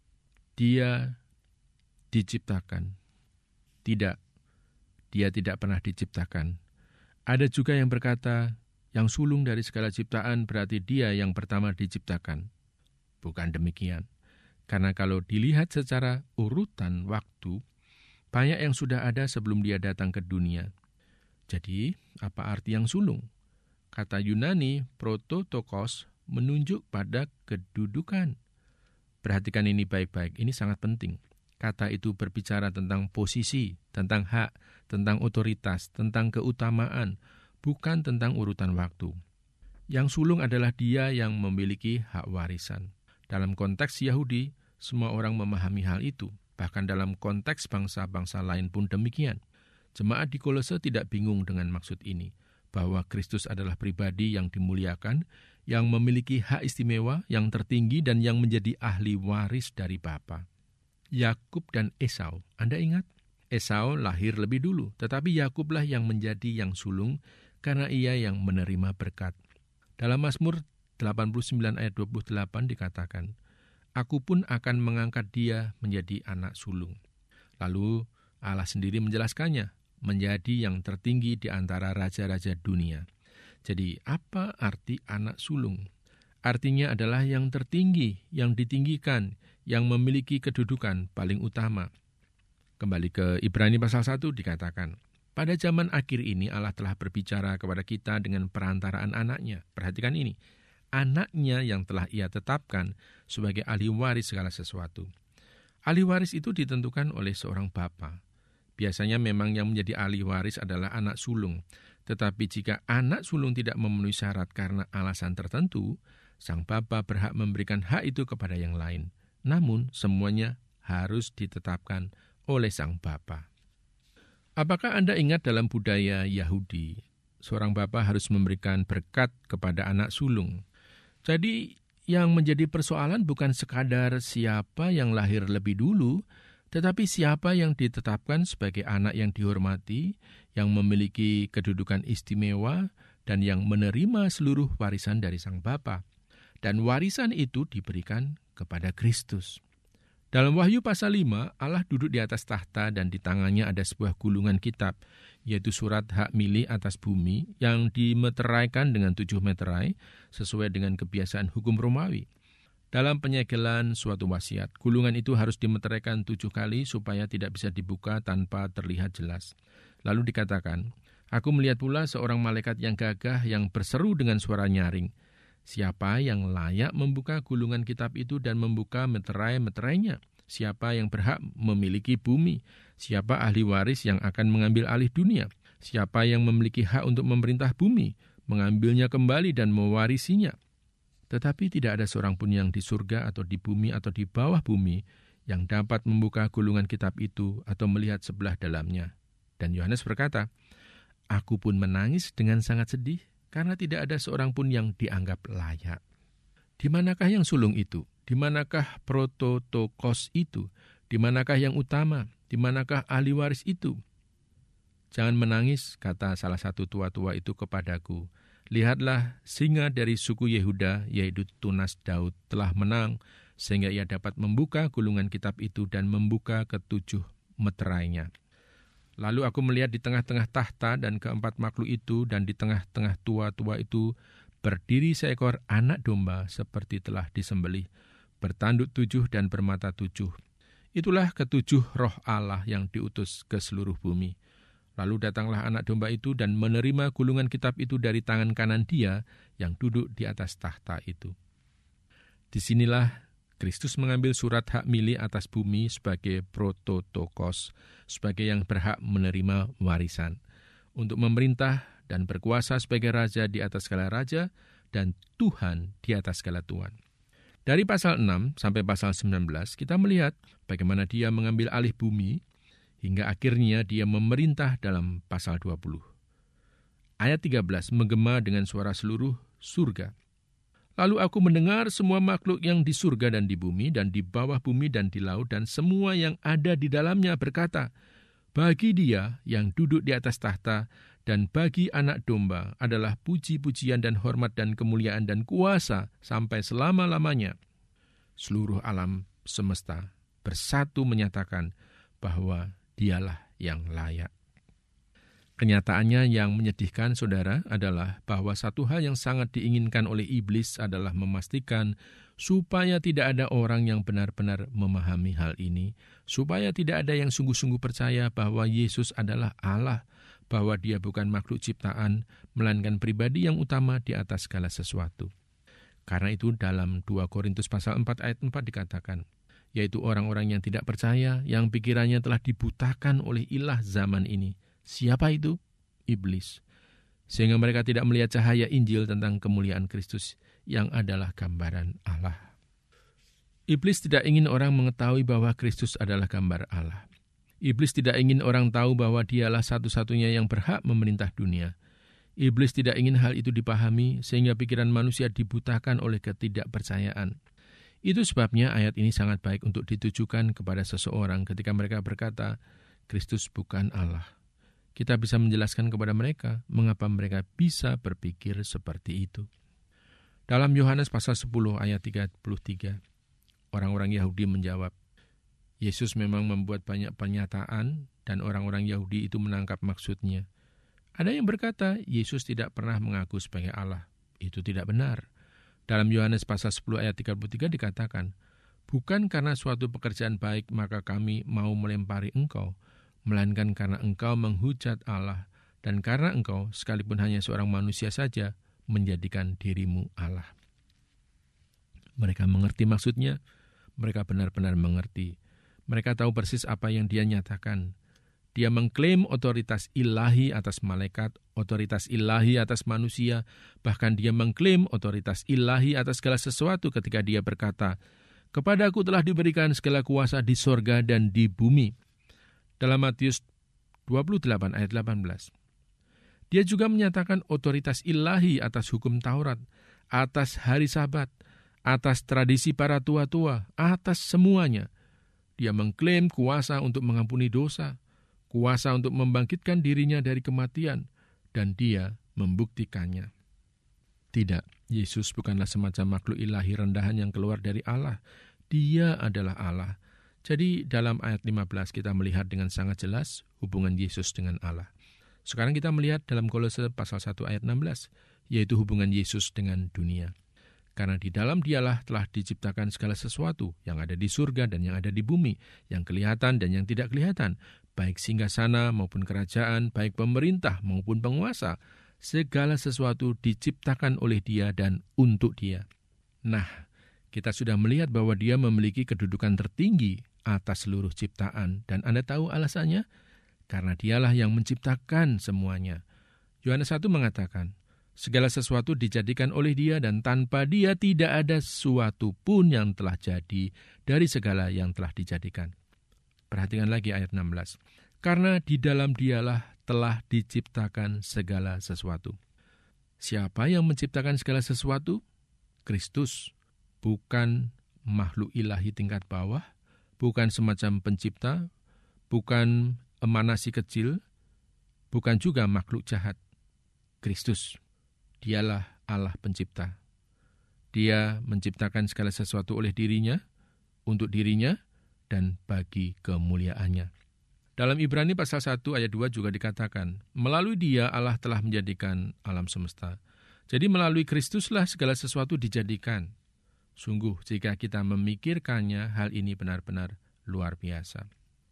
Dia diciptakan. Tidak, Dia tidak pernah diciptakan. Ada juga yang berkata, yang sulung dari segala ciptaan berarti Dia yang pertama diciptakan. Bukan demikian. Karena kalau dilihat secara urutan waktu, banyak yang sudah ada sebelum Dia datang ke dunia. Jadi, apa arti yang sulung? Kata Yunani, prototokos, menunjuk pada kedudukan. Perhatikan ini baik-baik, ini sangat penting. Kata itu berbicara tentang posisi, tentang hak, tentang otoritas, tentang keutamaan, bukan tentang urutan waktu. Yang sulung adalah Dia yang memiliki hak warisan. Dalam konteks Yahudi, semua orang memahami hal itu. Bahkan dalam konteks bangsa-bangsa lain pun demikian. Jemaat di Kolose tidak bingung dengan maksud ini, bahwa Kristus adalah pribadi yang dimuliakan, yang memiliki hak istimewa yang tertinggi dan yang menjadi ahli waris dari Bapa. Yakub dan Esau, Anda ingat? Esau lahir lebih dulu, tetapi Yakublah yang menjadi yang sulung karena ia yang menerima berkat. Dalam Mazmur delapan puluh sembilan ayat dua puluh delapan dikatakan, "Aku pun akan mengangkat dia menjadi anak sulung." Lalu Allah sendiri menjelaskannya, menjadi yang tertinggi di antara raja-raja dunia. Jadi apa arti anak sulung? Artinya adalah yang tertinggi, yang ditinggikan, yang memiliki kedudukan paling utama. Kembali ke Ibrani pasal satu dikatakan, pada zaman akhir ini Allah telah berbicara kepada kita dengan perantaraan anaknya. Perhatikan ini, anaknya yang telah ia tetapkan sebagai ahli waris segala sesuatu. Ahli waris itu ditentukan oleh seorang bapa. Biasanya memang yang menjadi ahli waris adalah anak sulung. Tetapi jika anak sulung tidak memenuhi syarat karena alasan tertentu, sang bapa berhak memberikan hak itu kepada yang lain. Namun semuanya harus ditetapkan oleh sang bapa. Apakah Anda ingat dalam budaya Yahudi, seorang bapa harus memberikan berkat kepada anak sulung? Jadi yang menjadi persoalan bukan sekadar siapa yang lahir lebih dulu, tetapi siapa yang ditetapkan sebagai anak yang dihormati, yang memiliki kedudukan istimewa, dan yang menerima seluruh warisan dari sang bapa. Dan warisan itu diberikan kepada Kristus. Dalam Wahyu pasal lima, Allah duduk di atas tahta dan di tangannya ada sebuah gulungan kitab, yaitu surat hak milik atas bumi yang dimeteraikan dengan tujuh meterai sesuai dengan kebiasaan hukum Romawi. Dalam penyegelan suatu wasiat, gulungan itu harus dimeteraikan tujuh kali supaya tidak bisa dibuka tanpa terlihat jelas. Lalu dikatakan, aku melihat pula seorang malaikat yang gagah yang berseru dengan suara nyaring. Siapa yang layak membuka gulungan kitab itu dan membuka meterai-meterainya? Siapa yang berhak memiliki bumi? Siapa ahli waris yang akan mengambil alih dunia? Siapa yang memiliki hak untuk memerintah bumi, mengambilnya kembali dan mewarisinya? Tetapi tidak ada seorang pun yang di surga atau di bumi atau di bawah bumi yang dapat membuka gulungan kitab itu atau melihat sebelah dalamnya. Dan Yohanes berkata, aku pun menangis dengan sangat sedih, karena tidak ada seorang pun yang dianggap layak. Di manakah yang sulung itu? Di manakah prototokos itu? Di manakah yang utama? Di manakah ahli waris itu? Jangan menangis, kata salah satu tua-tua itu kepadaku. Lihatlah, singa dari suku Yehuda, yaitu tunas Daud, telah menang, sehingga ia dapat membuka gulungan kitab itu dan membuka ketujuh meterainya. Lalu aku melihat di tengah-tengah tahta dan keempat makhluk itu, dan di tengah-tengah tua-tua itu berdiri seekor anak domba seperti telah disembelih, bertanduk tujuh dan bermata tujuh. Itulah ketujuh roh Allah yang diutus ke seluruh bumi. Lalu datanglah anak domba itu dan menerima gulungan kitab itu dari tangan kanan dia yang duduk di atas tahta itu. Disinilah Kristus mengambil surat hak milik atas bumi sebagai prototokos, sebagai yang berhak menerima warisan, untuk memerintah dan berkuasa sebagai raja di atas segala raja dan Tuhan di atas segala tuan. Dari pasal enam sampai pasal sembilan belas, kita melihat bagaimana dia mengambil alih bumi, hingga akhirnya dia memerintah dalam pasal dua puluh. Ayat tiga belas, menggema dengan suara seluruh surga. Lalu aku mendengar semua makhluk yang di surga dan di bumi, dan di bawah bumi dan di laut, dan semua yang ada di dalamnya berkata, bagi dia yang duduk di atas tahta, dan bagi anak domba adalah puji-pujian dan hormat dan kemuliaan dan kuasa sampai selama-lamanya. Seluruh alam semesta bersatu menyatakan bahwa dialah yang layak. Kenyataannya yang menyedihkan, saudara, adalah bahwa satu hal yang sangat diinginkan oleh iblis adalah memastikan supaya tidak ada orang yang benar-benar memahami hal ini, supaya tidak ada yang sungguh-sungguh percaya bahwa Yesus adalah Allah, bahwa dia bukan makhluk ciptaan, melainkan pribadi yang utama di atas segala sesuatu. Karena itu dalam dua Korintus pasal empat ayat empat dikatakan, yaitu orang-orang yang tidak percaya, yang pikirannya telah dibutakan oleh ilah zaman ini. Siapa itu? Iblis. Sehingga mereka tidak melihat cahaya Injil tentang kemuliaan Kristus yang adalah gambaran Allah. Iblis tidak ingin orang mengetahui bahwa Kristus adalah gambar Allah. Iblis tidak ingin orang tahu bahwa dialah satu-satunya yang berhak memerintah dunia. Iblis tidak ingin hal itu dipahami sehingga pikiran manusia dibutakan oleh ketidakpercayaan. Itu sebabnya ayat ini sangat baik untuk ditujukan kepada seseorang ketika mereka berkata, Kristus bukan Allah. Kita bisa menjelaskan kepada mereka mengapa mereka bisa berpikir seperti itu. Dalam Yohanes pasal sepuluh ayat tiga puluh tiga, orang-orang Yahudi menjawab, Yesus memang membuat banyak pernyataan dan orang-orang Yahudi itu menangkap maksudnya. Ada yang berkata, Yesus tidak pernah mengaku sebagai Allah. Itu tidak benar. Dalam Yohanes pasal sepuluh ayat tiga puluh tiga dikatakan, bukan karena suatu pekerjaan baik maka kami mau melempari engkau, melainkan karena engkau menghujat Allah, dan karena engkau, sekalipun hanya seorang manusia saja, menjadikan dirimu Allah. Mereka mengerti maksudnya, mereka benar-benar mengerti. Mereka tahu persis apa yang dia nyatakan. Dia mengklaim otoritas ilahi atas malaikat, otoritas ilahi atas manusia, bahkan dia mengklaim otoritas ilahi atas segala sesuatu ketika dia berkata, Kepadaku telah diberikan segala kuasa di sorga dan di bumi. Dalam Matius dua puluh delapan ayat delapan belas. Dia juga menyatakan otoritas ilahi atas hukum Taurat, atas hari Sabat, atas tradisi para tua-tua, atas semuanya. Dia mengklaim kuasa untuk mengampuni dosa, kuasa untuk membangkitkan dirinya dari kematian, dan dia membuktikannya. Tidak, Yesus bukanlah semacam makhluk ilahi rendahan yang keluar dari Allah. Dia adalah Allah. Jadi dalam ayat lima belas kita melihat dengan sangat jelas hubungan Yesus dengan Allah. Sekarang kita melihat dalam Kolose pasal satu ayat enam belas, yaitu hubungan Yesus dengan dunia. Karena di dalam dialah telah diciptakan segala sesuatu yang ada di surga dan yang ada di bumi, yang kelihatan dan yang tidak kelihatan, baik singgasana maupun kerajaan, baik pemerintah maupun penguasa, segala sesuatu diciptakan oleh Dia dan untuk Dia. Nah, kita sudah melihat bahwa Dia memiliki kedudukan tertinggi atas seluruh ciptaan, dan Anda tahu alasannya? Karena Dialah yang menciptakan semuanya. Yohanes satu mengatakan, segala sesuatu dijadikan oleh Dia dan tanpa Dia tidak ada sesuatu pun yang telah jadi dari segala yang telah dijadikan. Perhatikan lagi ayat enam belas. Karena di dalam Dialah telah diciptakan segala sesuatu. Siapa yang menciptakan segala sesuatu? Kristus. Bukan makhluk ilahi tingkat bawah, bukan semacam pencipta, bukan emanasi kecil, bukan juga makhluk jahat. Kristus. Dialah Allah pencipta. Dia menciptakan segala sesuatu oleh dirinya, untuk dirinya, dan bagi kemuliaannya. Dalam Ibrani pasal satu ayat dua juga dikatakan, melalui Dia Allah telah menjadikan alam semesta. Jadi melalui Kristuslah segala sesuatu dijadikan. Sungguh jika kita memikirkannya, hal ini benar-benar luar biasa.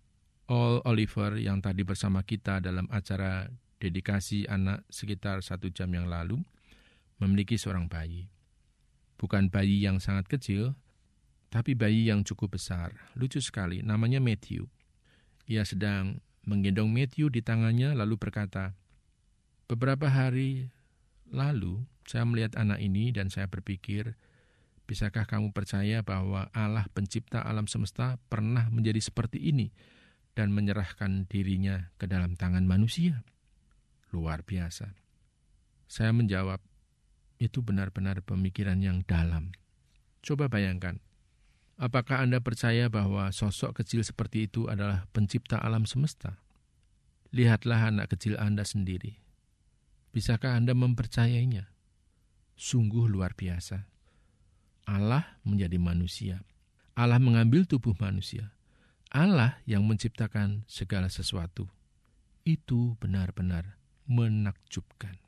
All Oliver yang tadi bersama kita dalam acara dedikasi anak sekitar satu jam yang lalu, memiliki seorang bayi. Bukan bayi yang sangat kecil, tapi bayi yang cukup besar. Lucu sekali, namanya Matthew. Ia sedang menggendong Matthew di tangannya lalu berkata, beberapa hari lalu saya melihat anak ini dan saya berpikir, bisakah kamu percaya bahwa Allah pencipta alam semesta pernah menjadi seperti ini dan menyerahkan dirinya ke dalam tangan manusia? Luar biasa. Saya menjawab, itu benar-benar pemikiran yang dalam. Coba bayangkan, apakah Anda percaya bahwa sosok kecil seperti itu adalah pencipta alam semesta? Lihatlah anak kecil Anda sendiri. Bisakah Anda mempercayainya? Sungguh luar biasa. Allah menjadi manusia. Allah mengambil tubuh manusia. Allah yang menciptakan segala sesuatu. Itu benar-benar menakjubkan.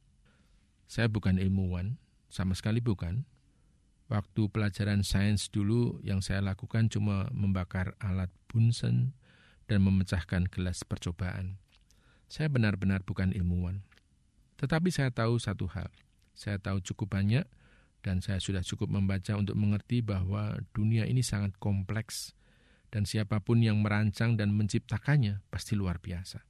Saya bukan ilmuwan, sama sekali bukan. Waktu pelajaran sains dulu yang saya lakukan cuma membakar alat Bunsen dan memecahkan gelas percobaan. Saya benar-benar bukan ilmuwan. Tetapi saya tahu satu hal. Saya tahu cukup banyak dan saya sudah cukup membaca untuk mengerti bahwa dunia ini sangat kompleks dan siapapun yang merancang dan menciptakannya pasti luar biasa.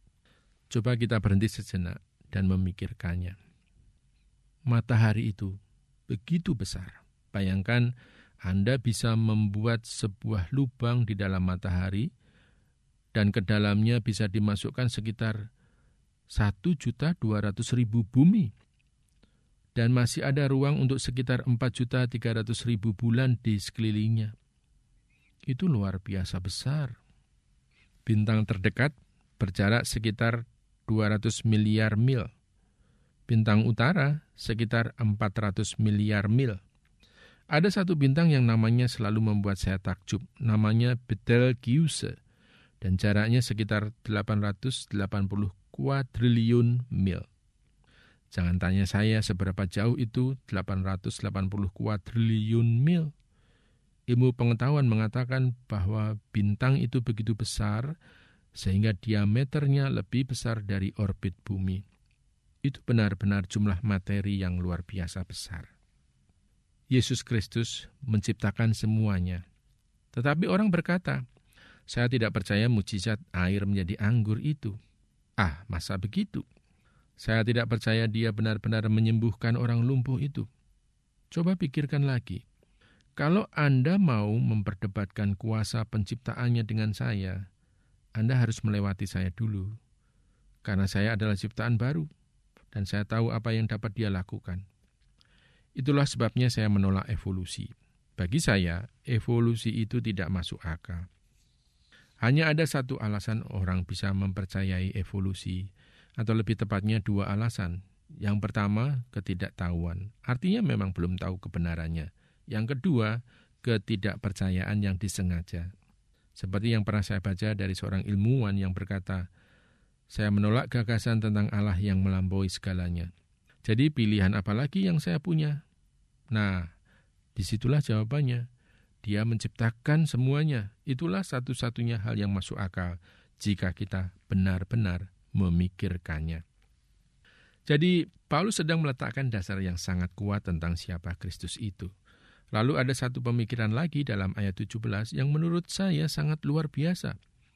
Coba kita berhenti sejenak dan memikirkannya. Matahari itu begitu besar. Bayangkan Anda bisa membuat sebuah lubang di dalam matahari dan ke dalamnya bisa dimasukkan sekitar satu juta dua ratus ribu bumi. Dan masih ada ruang untuk sekitar empat juta tiga ratus ribu bulan di sekelilingnya. Itu luar biasa besar. Bintang terdekat berjarak sekitar dua ratus miliar mil. Bintang utara sekitar empat ratus miliar mil. Ada satu bintang yang namanya selalu membuat saya takjub. Namanya Betelgeuse. Dan jaraknya sekitar delapan ratus delapan puluh kuadriliun mil. Jangan tanya saya seberapa jauh itu delapan ratus delapan puluh kuadriliun mil. Ilmu pengetahuan mengatakan bahwa bintang itu begitu besar sehingga diameternya lebih besar dari orbit bumi. Itu benar-benar jumlah materi yang luar biasa besar. Yesus Kristus menciptakan semuanya. Tetapi orang berkata, saya tidak percaya mukjizat air menjadi anggur itu. Ah, masa begitu? Saya tidak percaya dia benar-benar menyembuhkan orang lumpuh itu. Coba pikirkan lagi. Kalau Anda mau memperdebatkan kuasa penciptaannya dengan saya, Anda harus melewati saya dulu. Karena saya adalah ciptaan baru, dan saya tahu apa yang dapat dia lakukan. Itulah sebabnya saya menolak evolusi. Bagi saya, evolusi itu tidak masuk akal. Hanya ada satu alasan orang bisa mempercayai evolusi, atau lebih tepatnya dua alasan. Yang pertama, ketidaktahuan. Artinya memang belum tahu kebenarannya. Yang kedua, ketidakpercayaan yang disengaja. Seperti yang pernah saya baca dari seorang ilmuwan yang berkata, saya menolak gagasan tentang Allah yang melampaui segalanya. Jadi pilihan apa lagi yang saya punya? Nah, disitulah jawabannya. Dia menciptakan semuanya. Itulah satu-satunya hal yang masuk akal jika kita benar-benar memikirkannya. Jadi, Paulus sedang meletakkan dasar yang sangat kuat tentang siapa Kristus itu. Lalu ada satu pemikiran lagi dalam ayat tujuh belas yang menurut saya sangat luar biasa.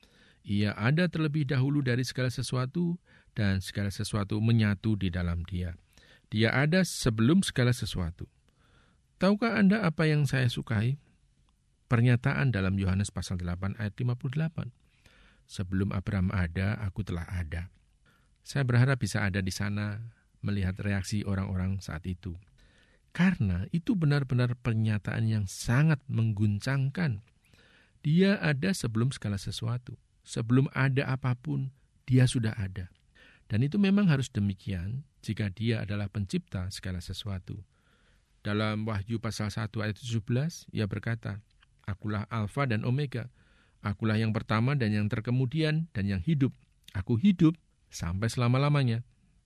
Ia ada terlebih dahulu dari segala sesuatu dan segala sesuatu menyatu di dalam dia. Dia ada sebelum segala sesuatu. Tahukah Anda apa yang saya sukai? Pernyataan dalam Yohanes pasal delapan ayat lima puluh delapan. Sebelum Abraham ada, aku telah ada. Saya berharap bisa ada di sana melihat reaksi orang-orang saat itu. Karena itu benar-benar pernyataan yang sangat mengguncangkan. Dia ada sebelum segala sesuatu. Sebelum ada apapun, dia sudah ada. Dan itu memang harus demikian jika dia adalah pencipta segala sesuatu. Dalam Wahyu pasal satu ayat tujuh belas, ia berkata, akulah Alfa dan Omega. Akulah yang pertama dan yang terkemudian dan yang hidup. Aku hidup sampai selama-lamanya.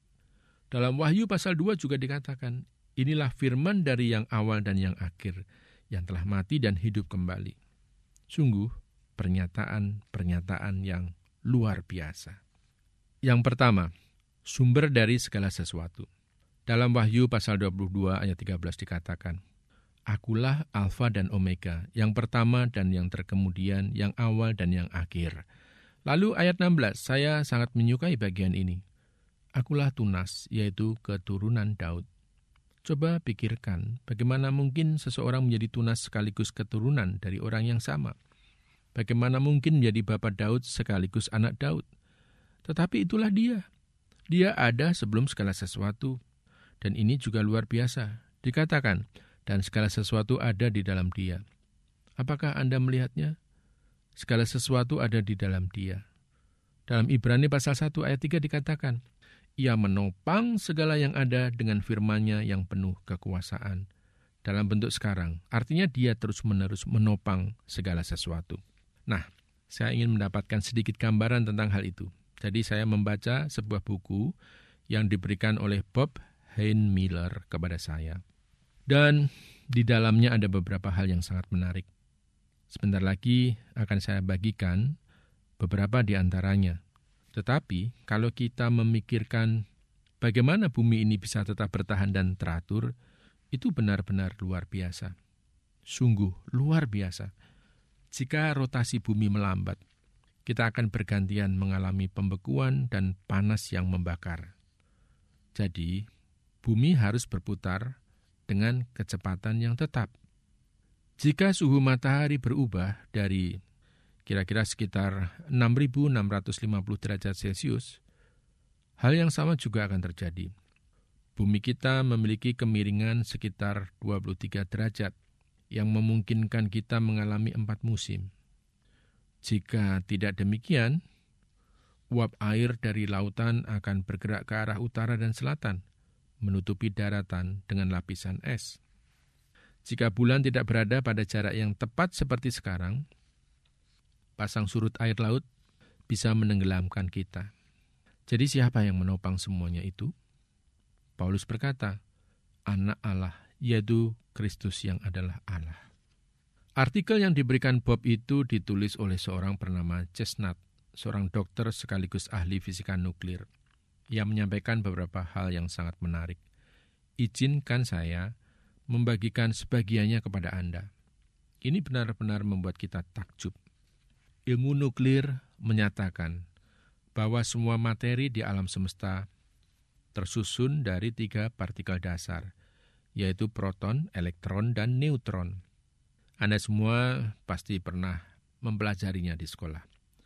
Dalam Wahyu pasal dua juga dikatakan, inilah firman dari yang awal dan yang akhir, yang telah mati dan hidup kembali. Sungguh, pernyataan-pernyataan yang luar biasa. Yang pertama, sumber dari segala sesuatu. Dalam Wahyu pasal dua puluh dua ayat tiga belas dikatakan, akulah Alfa dan Omega, yang pertama dan yang terkemudian, yang awal dan yang akhir. Lalu ayat enam belas, saya sangat menyukai bagian ini. Akulah Tunas, yaitu keturunan Daud. Coba pikirkan, bagaimana mungkin seseorang menjadi tunas sekaligus keturunan dari orang yang sama? Bagaimana mungkin menjadi bapa Daud sekaligus anak Daud? Tetapi itulah dia. Dia ada sebelum segala sesuatu. Dan ini juga luar biasa. Dikatakan, dan segala sesuatu ada di dalam dia. Apakah Anda melihatnya? Segala sesuatu ada di dalam dia. Dalam Ibrani pasal satu ayat tiga dikatakan, ia menopang segala yang ada dengan firman-Nya yang penuh kekuasaan. Dalam bentuk sekarang, artinya dia terus-menerus menopang segala sesuatu. Nah, saya ingin mendapatkan sedikit gambaran tentang hal itu. Jadi saya membaca sebuah buku yang diberikan oleh Bob Hein Miller kepada saya. Dan di dalamnya ada beberapa hal yang sangat menarik. Sebentar lagi akan saya bagikan beberapa di antaranya. Tetapi kalau kita memikirkan bagaimana bumi ini bisa tetap bertahan dan teratur, itu benar-benar luar biasa. Sungguh luar biasa. Jika rotasi bumi melambat, kita akan bergantian mengalami pembekuan dan panas yang membakar. Jadi, bumi harus berputar dengan kecepatan yang tetap. Jika suhu matahari berubah dari kira-kira sekitar enam ribu enam ratus lima puluh derajat Celcius, hal yang sama juga akan terjadi. Bumi kita memiliki kemiringan sekitar dua puluh tiga derajat yang memungkinkan kita mengalami empat musim. Jika tidak demikian, uap air dari lautan akan bergerak ke arah utara dan selatan, menutupi daratan dengan lapisan es. Jika bulan tidak berada pada jarak yang tepat seperti sekarang, pasang surut air laut bisa menenggelamkan kita. Jadi siapa yang menopang semuanya itu? Paulus berkata, Anak Allah, yaitu Kristus yang adalah Allah. Artikel yang diberikan Bob itu ditulis oleh seorang bernama Chestnut, seorang dokter sekaligus ahli fisika nuklir, yang menyampaikan beberapa hal yang sangat menarik. Izinkan saya membagikan sebagiannya kepada Anda. Ini benar-benar membuat kita takjub. Ilmu nuklir menyatakan bahwa semua materi di alam semesta tersusun dari tiga partikel dasar, yaitu proton, elektron, dan neutron. Anda semua pasti pernah mempelajarinya di sekolah.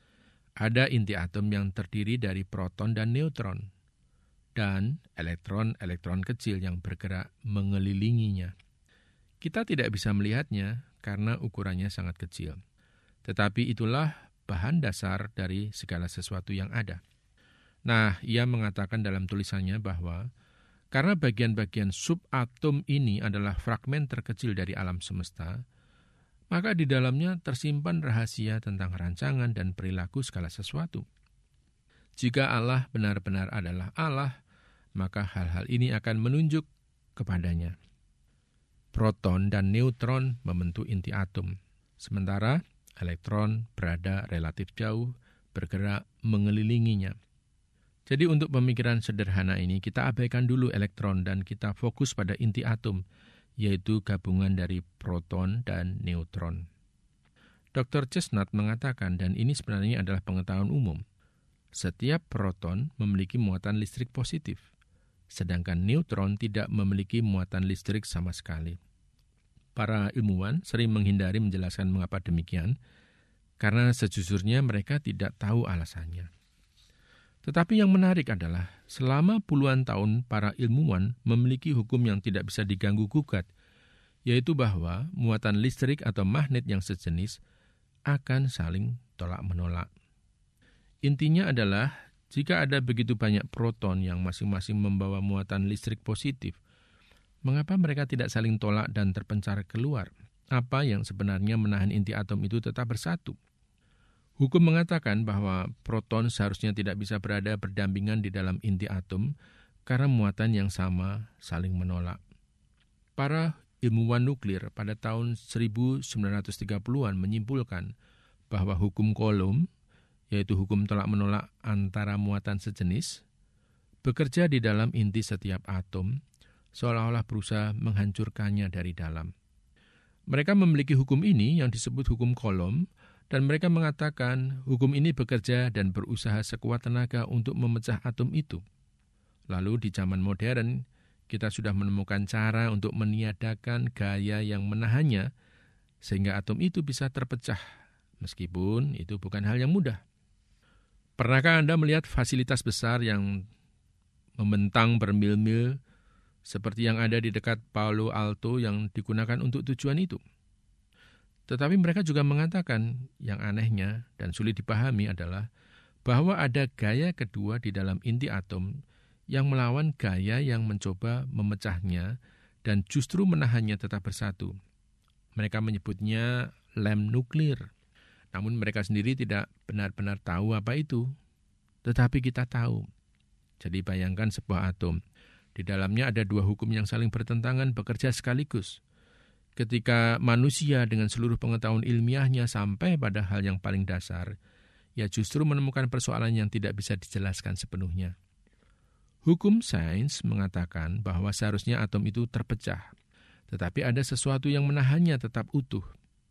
Ada inti atom yang terdiri dari proton dan neutron, dan elektron-elektron kecil yang bergerak mengelilinginya. Kita tidak bisa melihatnya karena ukurannya sangat kecil. Tetapi itulah bahan dasar dari segala sesuatu yang ada. Nah, ia mengatakan dalam tulisannya bahwa karena bagian-bagian subatom ini adalah fragmen terkecil dari alam semesta, maka di dalamnya tersimpan rahasia tentang rancangan dan perilaku segala sesuatu. Jika Allah benar-benar adalah Allah, maka hal-hal ini akan menunjuk kepadanya. Proton dan neutron membentuk inti atom, sementara elektron berada relatif jauh, bergerak mengelilinginya. Jadi untuk pemikiran sederhana ini, kita abaikan dulu elektron dan kita fokus pada inti atom, yaitu gabungan dari proton dan neutron. dokter Chestnut mengatakan, dan ini sebenarnya adalah pengetahuan umum, setiap proton memiliki muatan listrik positif, sedangkan neutron tidak memiliki muatan listrik sama sekali. Para ilmuwan sering menghindari menjelaskan mengapa demikian, karena sejujurnya mereka tidak tahu alasannya. Tetapi yang menarik adalah, selama puluhan tahun para ilmuwan memiliki hukum yang tidak bisa diganggu-gugat, yaitu bahwa muatan listrik atau magnet yang sejenis akan saling tolak-menolak. Intinya adalah, jika ada begitu banyak proton yang masing-masing membawa muatan listrik positif, mengapa mereka tidak saling tolak dan terpencar keluar? Apa yang sebenarnya menahan inti atom itu tetap bersatu? Hukum mengatakan bahwa proton seharusnya tidak bisa berada berdampingan di dalam inti atom karena muatan yang sama saling menolak. Para ilmuwan nuklir pada tahun seribu sembilan ratus tiga puluhan menyimpulkan bahwa hukum Coulomb, yaitu hukum tolak-menolak antara muatan sejenis, bekerja di dalam inti setiap atom, seolah-olah berusaha menghancurkannya dari dalam. Mereka memiliki hukum ini yang disebut hukum Coulomb, dan mereka mengatakan hukum ini bekerja dan berusaha sekuat tenaga untuk memecah atom itu. Lalu di zaman modern, kita sudah menemukan cara untuk meniadakan gaya yang menahannya, sehingga atom itu bisa terpecah, meskipun itu bukan hal yang mudah. Pernahkah Anda melihat fasilitas besar yang membentang bermil-mil seperti yang ada di dekat Palo Alto yang digunakan untuk tujuan itu? Tetapi mereka juga mengatakan yang anehnya dan sulit dipahami adalah bahwa ada gaya kedua di dalam inti atom yang melawan gaya yang mencoba memecahnya dan justru menahannya tetap bersatu. Mereka menyebutnya lem nuklir. Namun mereka sendiri tidak benar-benar tahu apa itu. Tetapi kita tahu. Jadi bayangkan sebuah atom. Di dalamnya ada dua hukum yang saling bertentangan bekerja sekaligus. Ketika manusia dengan seluruh pengetahuan ilmiahnya sampai pada hal yang paling dasar, ia justru menemukan persoalan yang tidak bisa dijelaskan sepenuhnya. Hukum sains mengatakan bahwa seharusnya atom itu terpecah, tetapi ada sesuatu yang menahannya tetap utuh.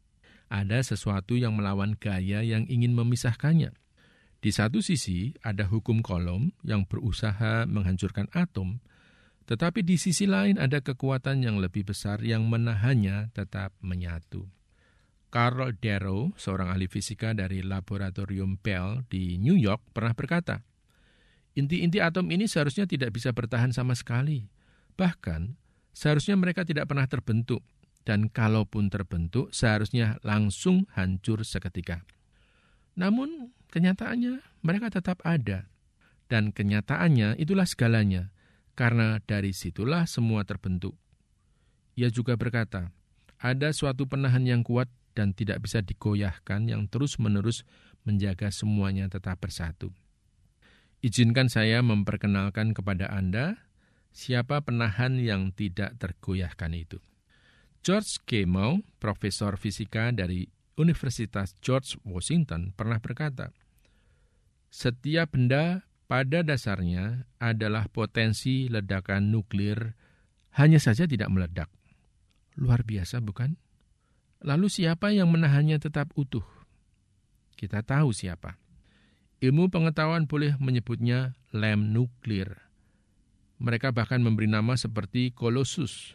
Ada sesuatu yang melawan gaya yang ingin memisahkannya. Di satu sisi, ada hukum Coulomb yang berusaha menghancurkan atom, tetapi di sisi lain ada kekuatan yang lebih besar yang menahannya tetap menyatu. Carl Darrow, seorang ahli fisika dari Laboratorium Bell di New York, pernah berkata, inti-inti atom ini seharusnya tidak bisa bertahan sama sekali. Bahkan, seharusnya mereka tidak pernah terbentuk. Dan kalaupun terbentuk, seharusnya langsung hancur seketika. Namun, kenyataannya mereka tetap ada. Dan kenyataannya itulah segalanya, karena dari situlah semua terbentuk. Ia juga berkata, ada suatu penahan yang kuat dan tidak bisa digoyahkan yang terus-menerus menjaga semuanya tetap bersatu. Izinkan saya memperkenalkan kepada Anda siapa penahan yang tidak tergoyahkan itu. George Gamow, profesor fisika dari Universitas George Washington, pernah berkata, setiap benda pada dasarnya adalah potensi ledakan nuklir, hanya saja tidak meledak. Luar biasa, bukan? Lalu siapa yang menahannya tetap utuh? Kita tahu siapa. Ilmu pengetahuan boleh menyebutnya lem nuklir. Mereka bahkan memberi nama seperti Colossus.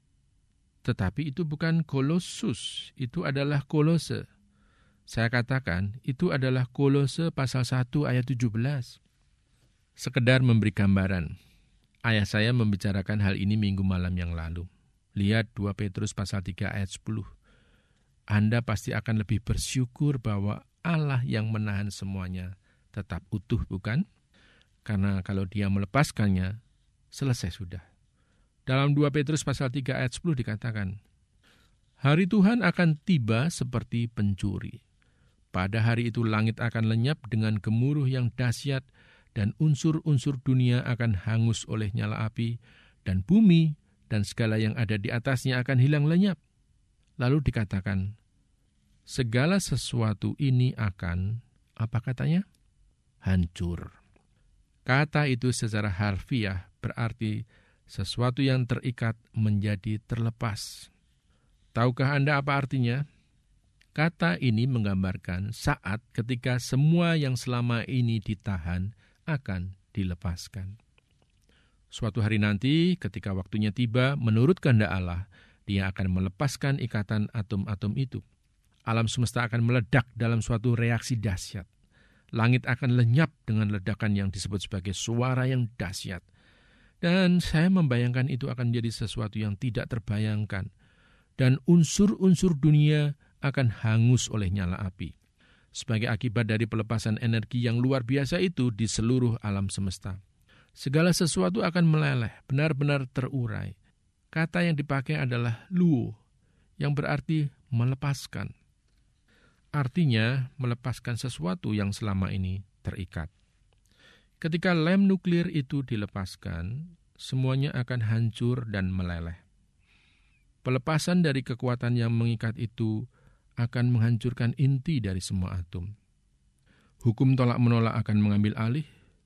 Tetapi itu bukan Colossus, itu adalah Kolose. Saya katakan, itu adalah Kolose pasal satu ayat tujuh belas. Sekedar memberi gambaran. Ayah saya membicarakan hal ini minggu malam yang lalu. Lihat dua Petrus pasal tiga ayat sepuluh. Anda pasti akan lebih bersyukur bahwa Allah yang menahan semuanya tetap utuh, bukan? Karena kalau Dia melepaskannya, selesai sudah. Dalam dua Petrus pasal tiga ayat sepuluh dikatakan, hari Tuhan akan tiba seperti pencuri. Pada hari itu langit akan lenyap dengan gemuruh yang dahsyat dan unsur-unsur dunia akan hangus oleh nyala api dan bumi dan segala yang ada di atasnya akan hilang lenyap. Lalu dikatakan, segala sesuatu ini akan, apa katanya? Hancur. Kata itu secara harfiah berarti sesuatu yang terikat menjadi terlepas. Tahukah Anda apa artinya? Kata ini menggambarkan saat ketika semua yang selama ini ditahan akan dilepaskan. Suatu hari nanti, ketika waktunya tiba, menurut kehendak Allah, Dia akan melepaskan ikatan atom-atom itu. Alam semesta akan meledak dalam suatu reaksi dahsyat. Langit akan lenyap dengan ledakan yang disebut sebagai suara yang dahsyat. Dan saya membayangkan itu akan menjadi sesuatu yang tidak terbayangkan. Dan unsur-unsur dunia akan hangus oleh nyala api. Sebagai akibat dari pelepasan energi yang luar biasa itu di seluruh alam semesta. Segala sesuatu akan meleleh, benar-benar terurai. Kata yang dipakai adalah luo, yang berarti melepaskan. Artinya, melepaskan sesuatu yang selama ini terikat. Ketika lem nuklir itu dilepaskan, semuanya akan hancur dan meleleh. Pelepasan dari kekuatan yang mengikat itu akan menghancurkan inti dari semua atom. Hukum tolak-menolak akan mengambil alih.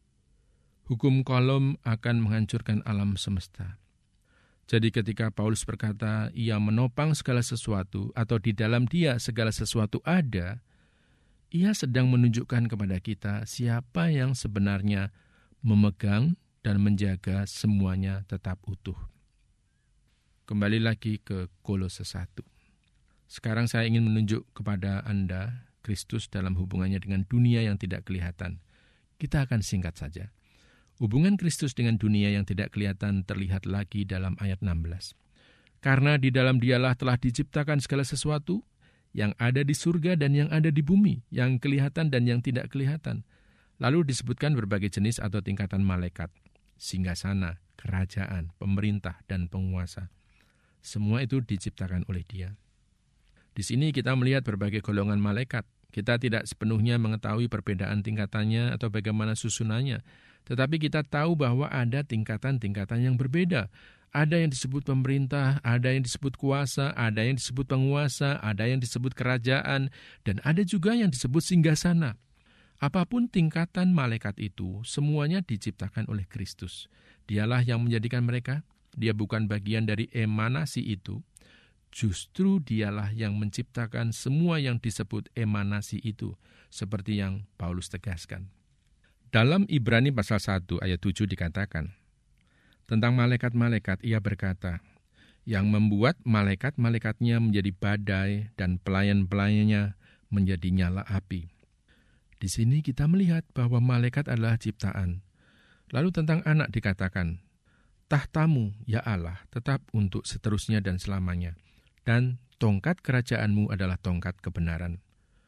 Hukum Coulomb akan menghancurkan alam semesta. Jadi ketika Paulus berkata, ia menopang segala sesuatu, atau di dalam dia segala sesuatu ada, ia sedang menunjukkan kepada kita siapa yang sebenarnya memegang dan menjaga semuanya tetap utuh. Kembali lagi ke Kolose satu. Sekarang saya ingin menunjuk kepada Anda, Kristus dalam hubungannya dengan dunia yang tidak kelihatan. Kita akan singkat saja. Hubungan Kristus dengan dunia yang tidak kelihatan terlihat lagi dalam ayat enam belas. Karena di dalam Dialah telah diciptakan segala sesuatu yang ada di surga dan yang ada di bumi, yang kelihatan dan yang tidak kelihatan. Lalu disebutkan berbagai jenis atau tingkatan malaikat, singgasana, kerajaan, pemerintah, dan penguasa. Semua itu diciptakan oleh Dia. Di sini kita melihat berbagai golongan malaikat. Kita tidak sepenuhnya mengetahui perbedaan tingkatannya atau bagaimana susunannya. Tetapi kita tahu bahwa ada tingkatan-tingkatan yang berbeda. Ada yang disebut pemerintah, ada yang disebut kuasa, ada yang disebut penguasa, ada yang disebut kerajaan, dan ada juga yang disebut singgasana. Apapun tingkatan malaikat itu, semuanya diciptakan oleh Kristus. Dialah yang menjadikan mereka. Dia bukan bagian dari emanasi itu. Justru Dialah yang menciptakan semua yang disebut emanasi itu, seperti yang Paulus tegaskan. Dalam Ibrani pasal satu ayat tujuh dikatakan, tentang malaikat-malaikat ia berkata, yang membuat malaikat-malaikatnya menjadi badai dan pelayan-pelayannya menjadi nyala api. Di sini kita melihat bahwa malaikat adalah ciptaan. Lalu tentang anak dikatakan, tahtamu, ya Allah, tetap untuk seterusnya dan selamanya, dan tongkat kerajaanmu adalah tongkat kebenaran.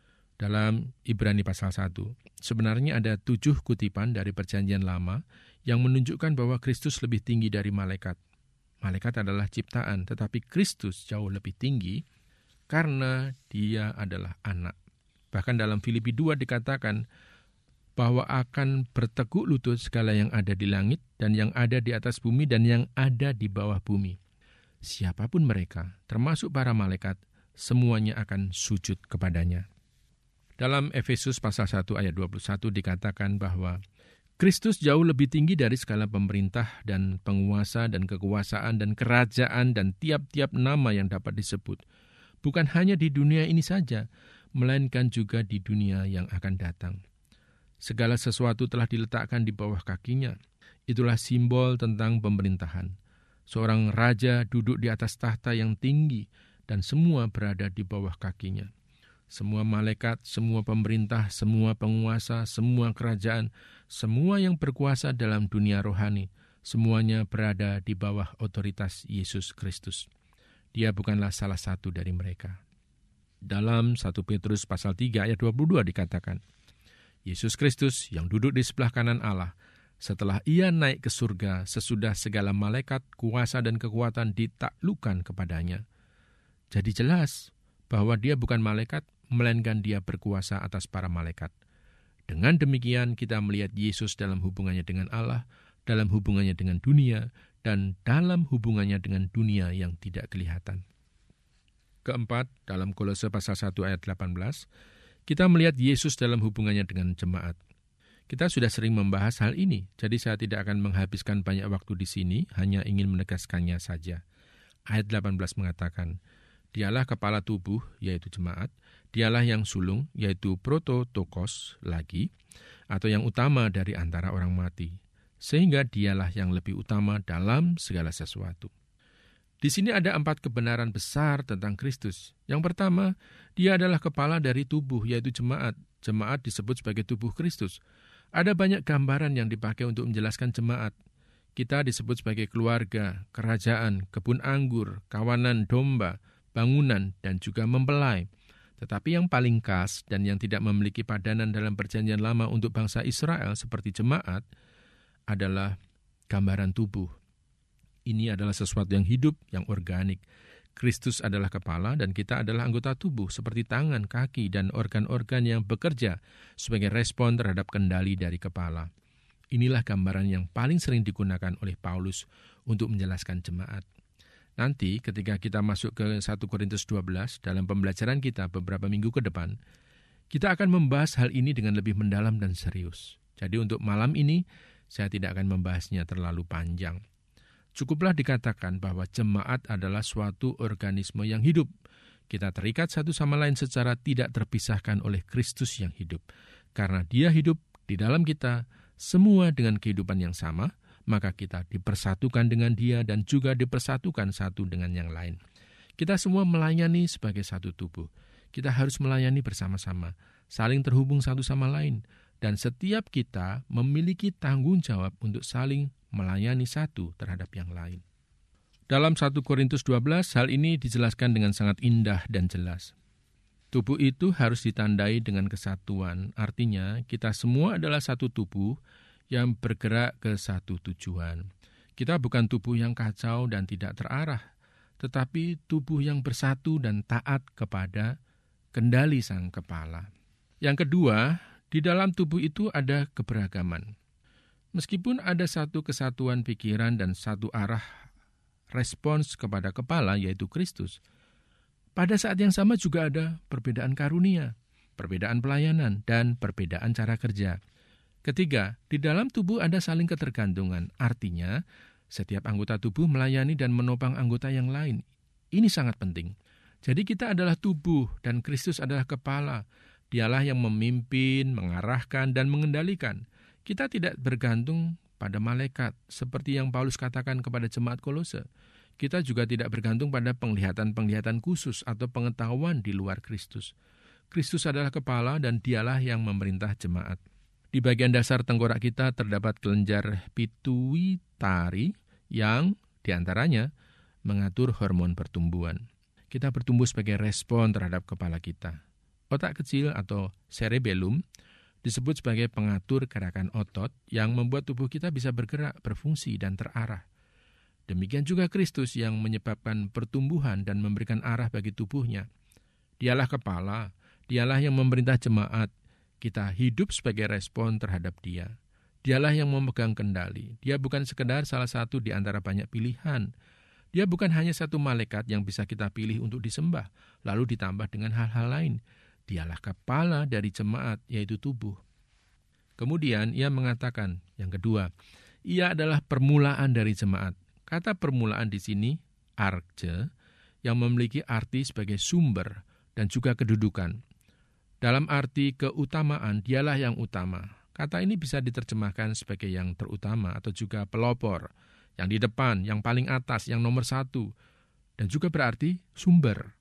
Dalam Ibrani pasal satu, sebenarnya ada tujuh kutipan dari Perjanjian Lama yang menunjukkan bahwa Kristus lebih tinggi dari malaikat. Malaikat adalah ciptaan, tetapi Kristus jauh lebih tinggi karena dia adalah anak. Bahkan dalam Filipi dua dikatakan bahwa akan bertekuk lutut segala yang ada di langit dan yang ada di atas bumi dan yang ada di bawah bumi. Siapapun mereka, termasuk para malaikat, semuanya akan sujud kepadanya. Dalam Efesus pasal satu ayat dua puluh satu dikatakan bahwa Kristus jauh lebih tinggi dari segala pemerintah dan penguasa dan kekuasaan dan kerajaan dan tiap-tiap nama yang dapat disebut. Bukan hanya di dunia ini saja, melainkan juga di dunia yang akan datang. Segala sesuatu telah diletakkan di bawah kakinya. Itulah simbol tentang pemerintahan. Seorang raja duduk di atas tahta yang tinggi dan semua berada di bawah kakinya. Semua malaikat, semua pemerintah, semua penguasa, semua kerajaan, semua yang berkuasa dalam dunia rohani, semuanya berada di bawah otoritas Yesus Kristus. Dia bukanlah salah satu dari mereka. Dalam satu Petrus pasal tiga ayat dua puluh dua dikatakan, Yesus Kristus yang duduk di sebelah kanan Allah, setelah ia naik ke surga sesudah segala malaikat, kuasa dan kekuatan ditaklukkan kepadanya. Jadi jelas bahwa dia bukan malaikat, melainkan dia berkuasa atas para malaikat. Dengan demikian kita melihat Yesus dalam hubungannya dengan Allah, dalam hubungannya dengan dunia, dan dalam hubungannya dengan dunia yang tidak kelihatan. Keempat, dalam Kolose pasal satu ayat delapan belas, kita melihat Yesus dalam hubungannya dengan jemaat. Kita sudah sering membahas hal ini, jadi saya tidak akan menghabiskan banyak waktu di sini, hanya ingin menegaskannya saja. Ayat delapan belas mengatakan, Dialah kepala tubuh, yaitu jemaat. Dialah yang sulung, yaitu prototokos lagi, atau yang utama dari antara orang mati. Sehingga dialah yang lebih utama dalam segala sesuatu. Di sini ada empat kebenaran besar tentang Kristus. Yang pertama, dia adalah kepala dari tubuh, yaitu jemaat. Jemaat disebut sebagai tubuh Kristus. Ada banyak gambaran yang dipakai untuk menjelaskan jemaat. Kita disebut sebagai keluarga, kerajaan, kebun anggur, kawanan domba, bangunan, dan juga mempelai. Tetapi yang paling khas dan yang tidak memiliki padanan dalam Perjanjian Lama untuk bangsa Israel seperti jemaat adalah gambaran tubuh. Ini adalah sesuatu yang hidup, yang organik. Kristus adalah kepala dan kita adalah anggota tubuh seperti tangan, kaki, dan organ-organ yang bekerja sebagai respon terhadap kendali dari kepala. Inilah gambaran yang paling sering digunakan oleh Paulus untuk menjelaskan jemaat. Nanti ketika kita masuk ke satu Korintus dua belas dalam pembelajaran kita beberapa minggu ke depan, kita akan membahas hal ini dengan lebih mendalam dan serius. Jadi untuk malam ini, saya tidak akan membahasnya terlalu panjang. Cukuplah dikatakan bahwa jemaat adalah suatu organisme yang hidup. Kita terikat satu sama lain secara tidak terpisahkan oleh Kristus yang hidup. Karena dia hidup di dalam kita, semua dengan kehidupan yang sama, maka kita dipersatukan dengan dia dan juga dipersatukan satu dengan yang lain. Kita semua melayani sebagai satu tubuh. Kita harus melayani bersama-sama, saling terhubung satu sama lain, dan setiap kita memiliki tanggung jawab untuk saling melayani satu terhadap yang lain. Dalam satu Korintus dua belas, hal ini dijelaskan dengan sangat indah dan jelas. Tubuh itu harus ditandai dengan kesatuan, artinya kita semua adalah satu tubuh yang bergerak ke satu tujuan. Kita bukan tubuh yang kacau dan tidak terarah, tetapi tubuh yang bersatu dan taat kepada kendali sang kepala. Yang kedua, di dalam tubuh itu ada keberagaman. Meskipun ada satu kesatuan pikiran dan satu arah respons kepada kepala, yaitu Kristus, pada saat yang sama juga ada perbedaan karunia, perbedaan pelayanan, dan perbedaan cara kerja. Ketiga, di dalam tubuh ada saling ketergantungan. Artinya, setiap anggota tubuh melayani dan menopang anggota yang lain. Ini sangat penting. Jadi kita adalah tubuh dan Kristus adalah kepala. Dialah yang memimpin, mengarahkan, dan mengendalikan. Kita tidak bergantung pada malaikat, seperti yang Paulus katakan kepada jemaat Kolose. Kita juga tidak bergantung pada penglihatan-penglihatan khusus atau pengetahuan di luar Kristus. Kristus adalah kepala dan dialah yang memerintah jemaat. Di bagian dasar tengkorak kita terdapat kelenjar pituitari yang diantaranya mengatur hormon pertumbuhan. Kita bertumbuh sebagai respon terhadap kepala kita. Otak kecil atau cerebellum disebut sebagai pengatur gerakan otot yang membuat tubuh kita bisa bergerak, berfungsi, dan terarah. Demikian juga Kristus yang menyebabkan pertumbuhan dan memberikan arah bagi tubuhnya. Dialah kepala, dialah yang memerintah jemaat. Kita hidup sebagai respon terhadap dia. Dialah yang memegang kendali. Dia bukan sekedar salah satu di antara banyak pilihan. Dia bukan hanya satu malaikat yang bisa kita pilih untuk disembah, lalu ditambah dengan hal-hal lain. Dialah kepala dari jemaat, yaitu tubuh. Kemudian ia mengatakan, yang kedua, ia adalah permulaan dari jemaat. Kata permulaan di sini, arche, yang memiliki arti sebagai sumber dan juga kedudukan. Dalam arti keutamaan, dialah yang utama. Kata ini bisa diterjemahkan sebagai yang terutama atau juga pelopor, yang di depan, yang paling atas, yang nomor satu, dan juga berarti sumber.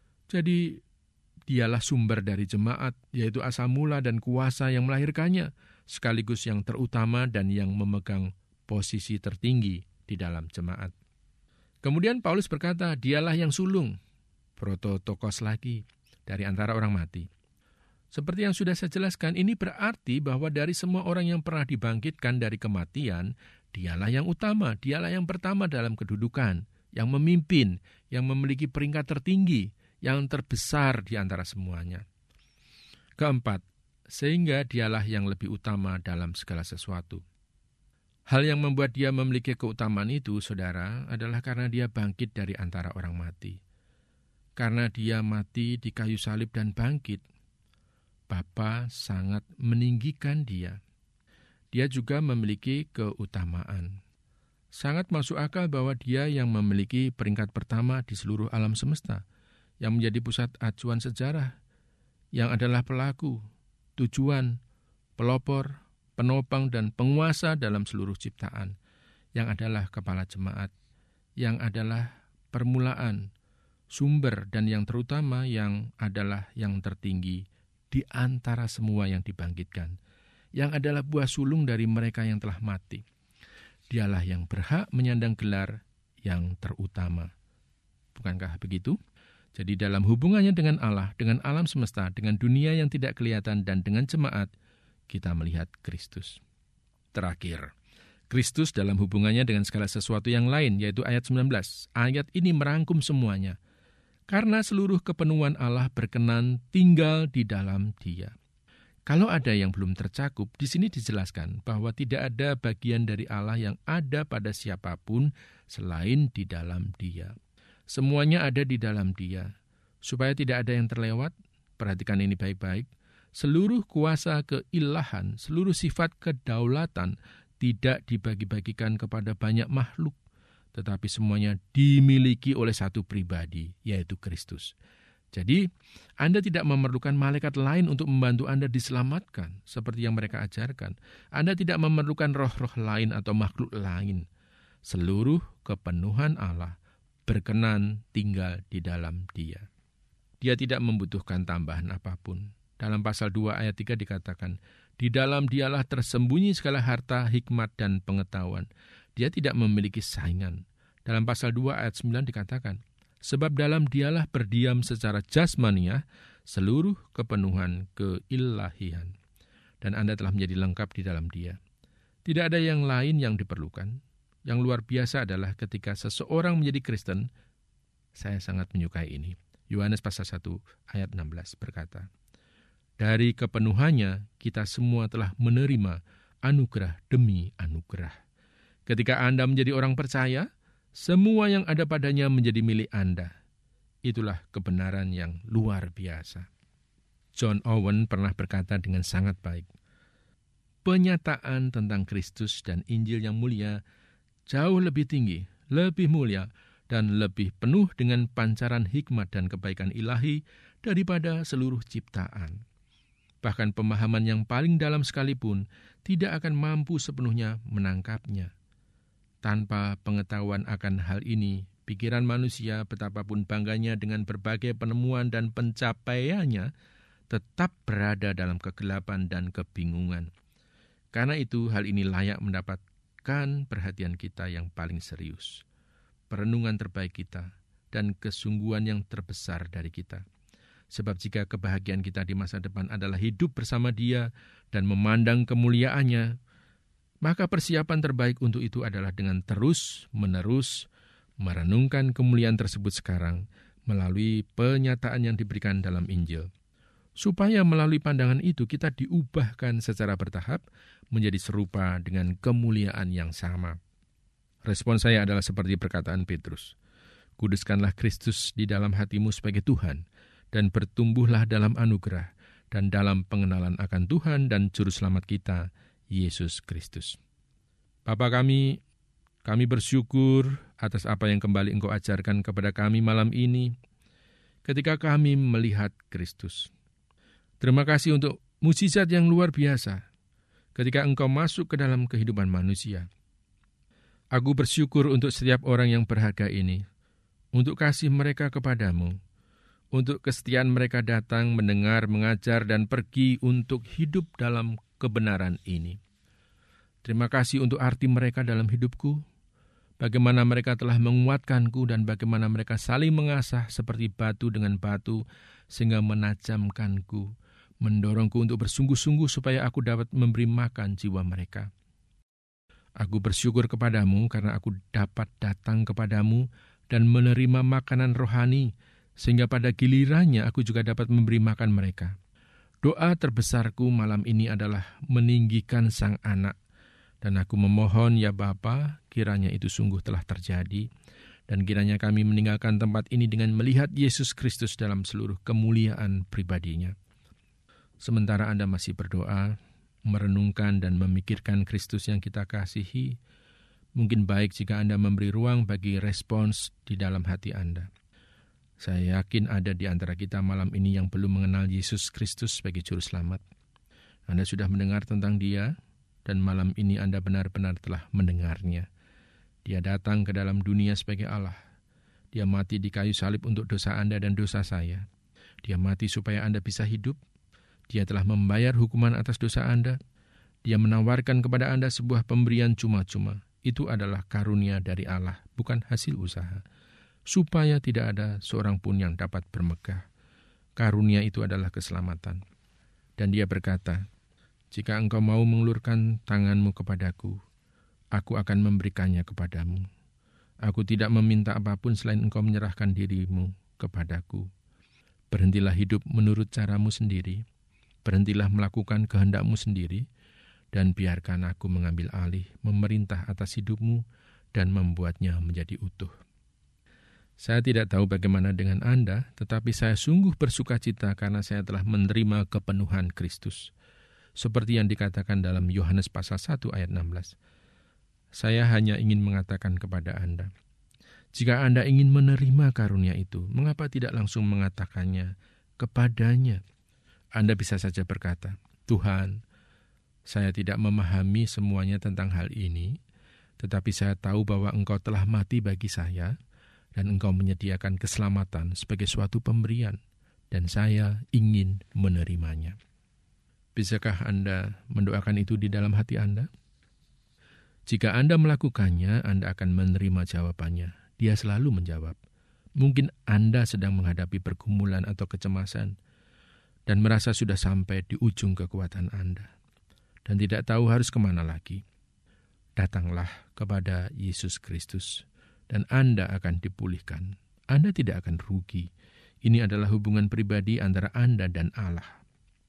Jadi, dialah sumber dari jemaat, yaitu asal mula dan kuasa yang melahirkannya, sekaligus yang terutama dan yang memegang posisi tertinggi di dalam jemaat. Kemudian Paulus berkata, dialah yang sulung, prototokos lagi, dari antara orang mati. Seperti yang sudah saya jelaskan, ini berarti bahwa dari semua orang yang pernah dibangkitkan dari kematian, dialah yang utama, dialah yang pertama dalam kedudukan, yang memimpin, yang memiliki peringkat tertinggi, yang terbesar di antara semuanya. Keempat, sehingga dialah yang lebih utama dalam segala sesuatu. Hal yang membuat dia memiliki keutamaan itu, saudara, adalah karena dia bangkit dari antara orang mati. Karena dia mati di kayu salib dan bangkit, Bapa sangat meninggikan dia. Dia juga memiliki keutamaan. Sangat masuk akal bahwa dia yang memiliki peringkat pertama di seluruh alam semesta, yang menjadi pusat acuan sejarah, yang adalah pelaku, tujuan, pelopor, penopang dan penguasa dalam seluruh ciptaan, yang adalah kepala jemaat, yang adalah permulaan, sumber dan yang terutama yang adalah yang tertinggi di antara semua yang dibangkitkan, yang adalah buah sulung dari mereka yang telah mati. Dialah yang berhak menyandang gelar yang terutama. Bukankah begitu? Jadi dalam hubungannya dengan Allah, dengan alam semesta, dengan dunia yang tidak kelihatan dan dengan jemaat, kita melihat Kristus. Terakhir, Kristus dalam hubungannya dengan segala sesuatu yang lain, yaitu ayat sembilan belas. Ayat ini merangkum semuanya. Karena seluruh kepenuhan Allah berkenan tinggal di dalam Dia. Kalau ada yang belum tercakup, di sini dijelaskan bahwa tidak ada bagian dari Allah yang ada pada siapapun selain di dalam Dia. Semuanya ada di dalam Dia. Supaya tidak ada yang terlewat, perhatikan ini baik-baik, seluruh kuasa keilahan, seluruh sifat kedaulatan tidak dibagi-bagikan kepada banyak makhluk, tetapi semuanya dimiliki oleh satu pribadi, yaitu Kristus. Jadi, Anda tidak memerlukan malaikat lain untuk membantu Anda diselamatkan, seperti yang mereka ajarkan. Anda tidak memerlukan roh-roh lain atau makhluk lain. Seluruh kepenuhan Allah berkenan tinggal di dalam Dia. Dia tidak membutuhkan tambahan apapun. Dalam pasal dua ayat tiga dikatakan, di dalam Dialah tersembunyi segala harta, hikmat, dan pengetahuan. Dia tidak memiliki saingan. Dalam pasal dua ayat sembilan dikatakan, sebab dalam Dialah berdiam secara jasmaniah seluruh kepenuhan keilahian. Dan Anda telah menjadi lengkap di dalam Dia. Tidak ada yang lain yang diperlukan. Yang luar biasa adalah ketika seseorang menjadi Kristen, saya sangat menyukai ini. Yohanes pasal satu ayat enam belas berkata, dari kepenuhannya kita semua telah menerima anugerah demi anugerah. Ketika Anda menjadi orang percaya, semua yang ada padanya menjadi milik Anda. Itulah kebenaran yang luar biasa. John Owen pernah berkata dengan sangat baik, penyataan tentang Kristus dan Injil yang mulia jauh lebih tinggi, lebih mulia, dan lebih penuh dengan pancaran hikmat dan kebaikan ilahi daripada seluruh ciptaan. Bahkan pemahaman yang paling dalam sekalipun tidak akan mampu sepenuhnya menangkapnya. Tanpa pengetahuan akan hal ini, Pikiran manusia, betapapun bangganya dengan berbagai penemuan dan pencapaiannya, tetap berada dalam kegelapan dan kebingungan. Karena itu, hal ini layak mendapatkan perhatian kita yang paling serius, perenungan terbaik kita, dan kesungguhan yang terbesar dari kita. Sebab jika kebahagiaan kita di masa depan adalah hidup bersama Dia dan memandang kemuliaannya, maka persiapan terbaik untuk itu adalah dengan terus-menerus merenungkan kemuliaan tersebut sekarang melalui penyataan yang diberikan dalam Injil. Supaya melalui pandangan itu kita diubahkan secara bertahap menjadi serupa dengan kemuliaan yang sama. Respon saya adalah seperti perkataan Petrus. Kuduskanlah Kristus di dalam hatimu sebagai Tuhan, dan bertumbuhlah dalam anugerah dan dalam pengenalan akan Tuhan dan Juru Selamat kita, Yesus Kristus. Bapa kami, kami bersyukur atas apa yang kembali Engkau ajarkan kepada kami malam ini, ketika kami melihat Kristus. Terima kasih untuk mukjizat yang luar biasa, ketika Engkau masuk ke dalam kehidupan manusia. Aku bersyukur untuk setiap orang yang berharga ini, untuk kasih mereka kepadamu, untuk kesetiaan mereka datang, mendengar, mengajar, dan pergi untuk hidup dalam kebenaran ini. Terima kasih untuk arti mereka dalam hidupku, bagaimana mereka telah menguatkanku, dan bagaimana mereka saling mengasah seperti batu dengan batu, sehingga menajamkanku, mendorongku untuk bersungguh-sungguh supaya aku dapat memberi makan jiwa mereka. Aku bersyukur kepadamu karena aku dapat datang kepadamu dan menerima makanan rohani, sehingga pada gilirannya aku juga dapat memberi makan mereka. Doa terbesarku malam ini adalah meninggikan sang anak, dan aku memohon ya Bapa, kiranya itu sungguh telah terjadi, dan kiranya kami meninggalkan tempat ini dengan melihat Yesus Kristus dalam seluruh kemuliaan pribadinya. Sementara Anda masih berdoa, merenungkan dan memikirkan Kristus yang kita kasihi, mungkin baik jika Anda memberi ruang bagi respons di dalam hati Anda. Saya yakin ada di antara kita malam ini yang belum mengenal Yesus Kristus sebagai Juru Selamat. Anda sudah mendengar tentang Dia, dan malam ini Anda benar-benar telah mendengarnya. Dia datang ke dalam dunia sebagai Allah. Dia mati di kayu salib untuk dosa Anda dan dosa saya. Dia mati supaya Anda bisa hidup. Dia telah membayar hukuman atas dosa Anda. Dia menawarkan kepada Anda sebuah pemberian cuma-cuma. Itu adalah karunia dari Allah, bukan hasil usaha, supaya tidak ada seorang pun yang dapat bermegah. Karunia itu adalah keselamatan. Dan Dia berkata, jika engkau mau mengulurkan tanganmu kepadaku, aku akan memberikannya kepadamu. Aku tidak meminta apapun selain engkau menyerahkan dirimu kepadaku. Berhentilah hidup menurut caramu sendiri, berhentilah melakukan kehendakmu sendiri, dan biarkan aku mengambil alih, memerintah atas hidupmu, dan membuatnya menjadi utuh. Saya tidak tahu bagaimana dengan Anda, tetapi saya sungguh bersuka cita karena saya telah menerima kepenuhan Kristus. Seperti yang dikatakan dalam Yohanes pasal satu ayat enam belas. Saya hanya ingin mengatakan kepada Anda, jika Anda ingin menerima karunia itu, mengapa tidak langsung mengatakannya kepadanya? Anda bisa saja berkata, Tuhan, saya tidak memahami semuanya tentang hal ini, tetapi saya tahu bahwa Engkau telah mati bagi saya, dan Engkau menyediakan keselamatan sebagai suatu pemberian, dan saya ingin menerimanya. Bisakah Anda mendoakan itu di dalam hati Anda? Jika Anda melakukannya, Anda akan menerima jawabannya. Dia selalu menjawab. Mungkin Anda sedang menghadapi pergumulan atau kecemasan, dan merasa sudah sampai di ujung kekuatan Anda, dan tidak tahu harus kemana lagi. Datanglah kepada Yesus Kristus, dan Anda akan dipulihkan. Anda tidak akan rugi. Ini adalah hubungan pribadi antara Anda dan Allah.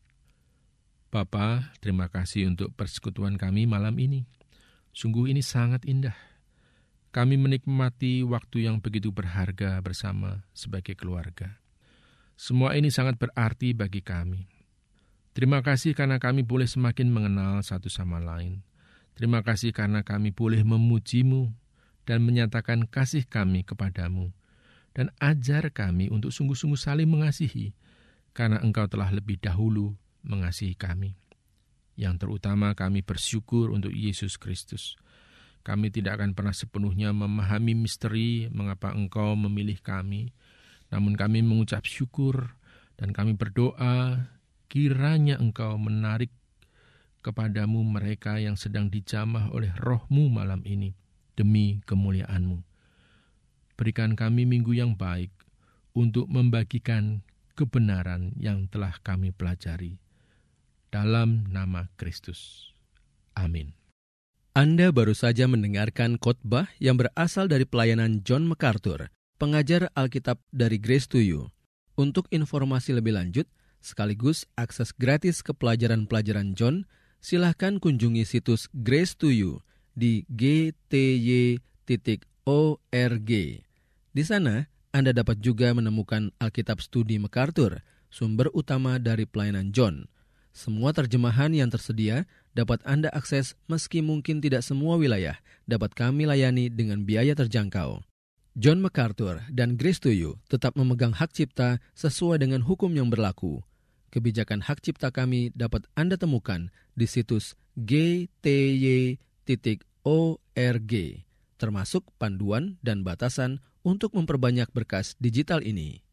Bapa, terima kasih untuk persekutuan kami malam ini. Sungguh ini sangat indah. Kami menikmati waktu yang begitu berharga bersama sebagai keluarga. Semua ini sangat berarti bagi kami. Terima kasih karena kami boleh semakin mengenal satu sama lain. Terima kasih karena kami boleh memuji-Mu dan menyatakan kasih kami kepadamu. Dan ajar kami untuk sungguh-sungguh saling mengasihi, karena Engkau telah lebih dahulu mengasihi kami. Yang terutama kami bersyukur untuk Yesus Kristus, Kami tidak akan pernah sepenuhnya memahami misteri mengapa Engkau memilih kami. Namun kami mengucap syukur dan kami berdoa kiranya Engkau menarik kepadamu mereka yang sedang dijamah oleh Roh-Mu malam ini demi kemuliaan-Mu. Berikan kami minggu yang baik untuk membagikan kebenaran yang telah kami pelajari. Dalam nama Kristus. Amin. Anda baru saja mendengarkan khotbah yang berasal dari pelayanan John MacArthur, pengajar Alkitab dari Grace to You. Untuk informasi lebih lanjut, sekaligus akses gratis ke pelajaran-pelajaran John, silahkan kunjungi situs Grace to You di g t y titik org. Di sana, Anda dapat juga menemukan Alkitab Studi MacArthur, sumber utama dari pelayanan John. Semua terjemahan yang tersedia dapat Anda akses meski mungkin tidak semua wilayah dapat kami layani dengan biaya terjangkau. John MacArthur dan Grace to You tetap memegang hak cipta sesuai dengan hukum yang berlaku. Kebijakan hak cipta kami dapat Anda temukan di situs g t y titik org, termasuk panduan dan batasan untuk memperbanyak berkas digital ini.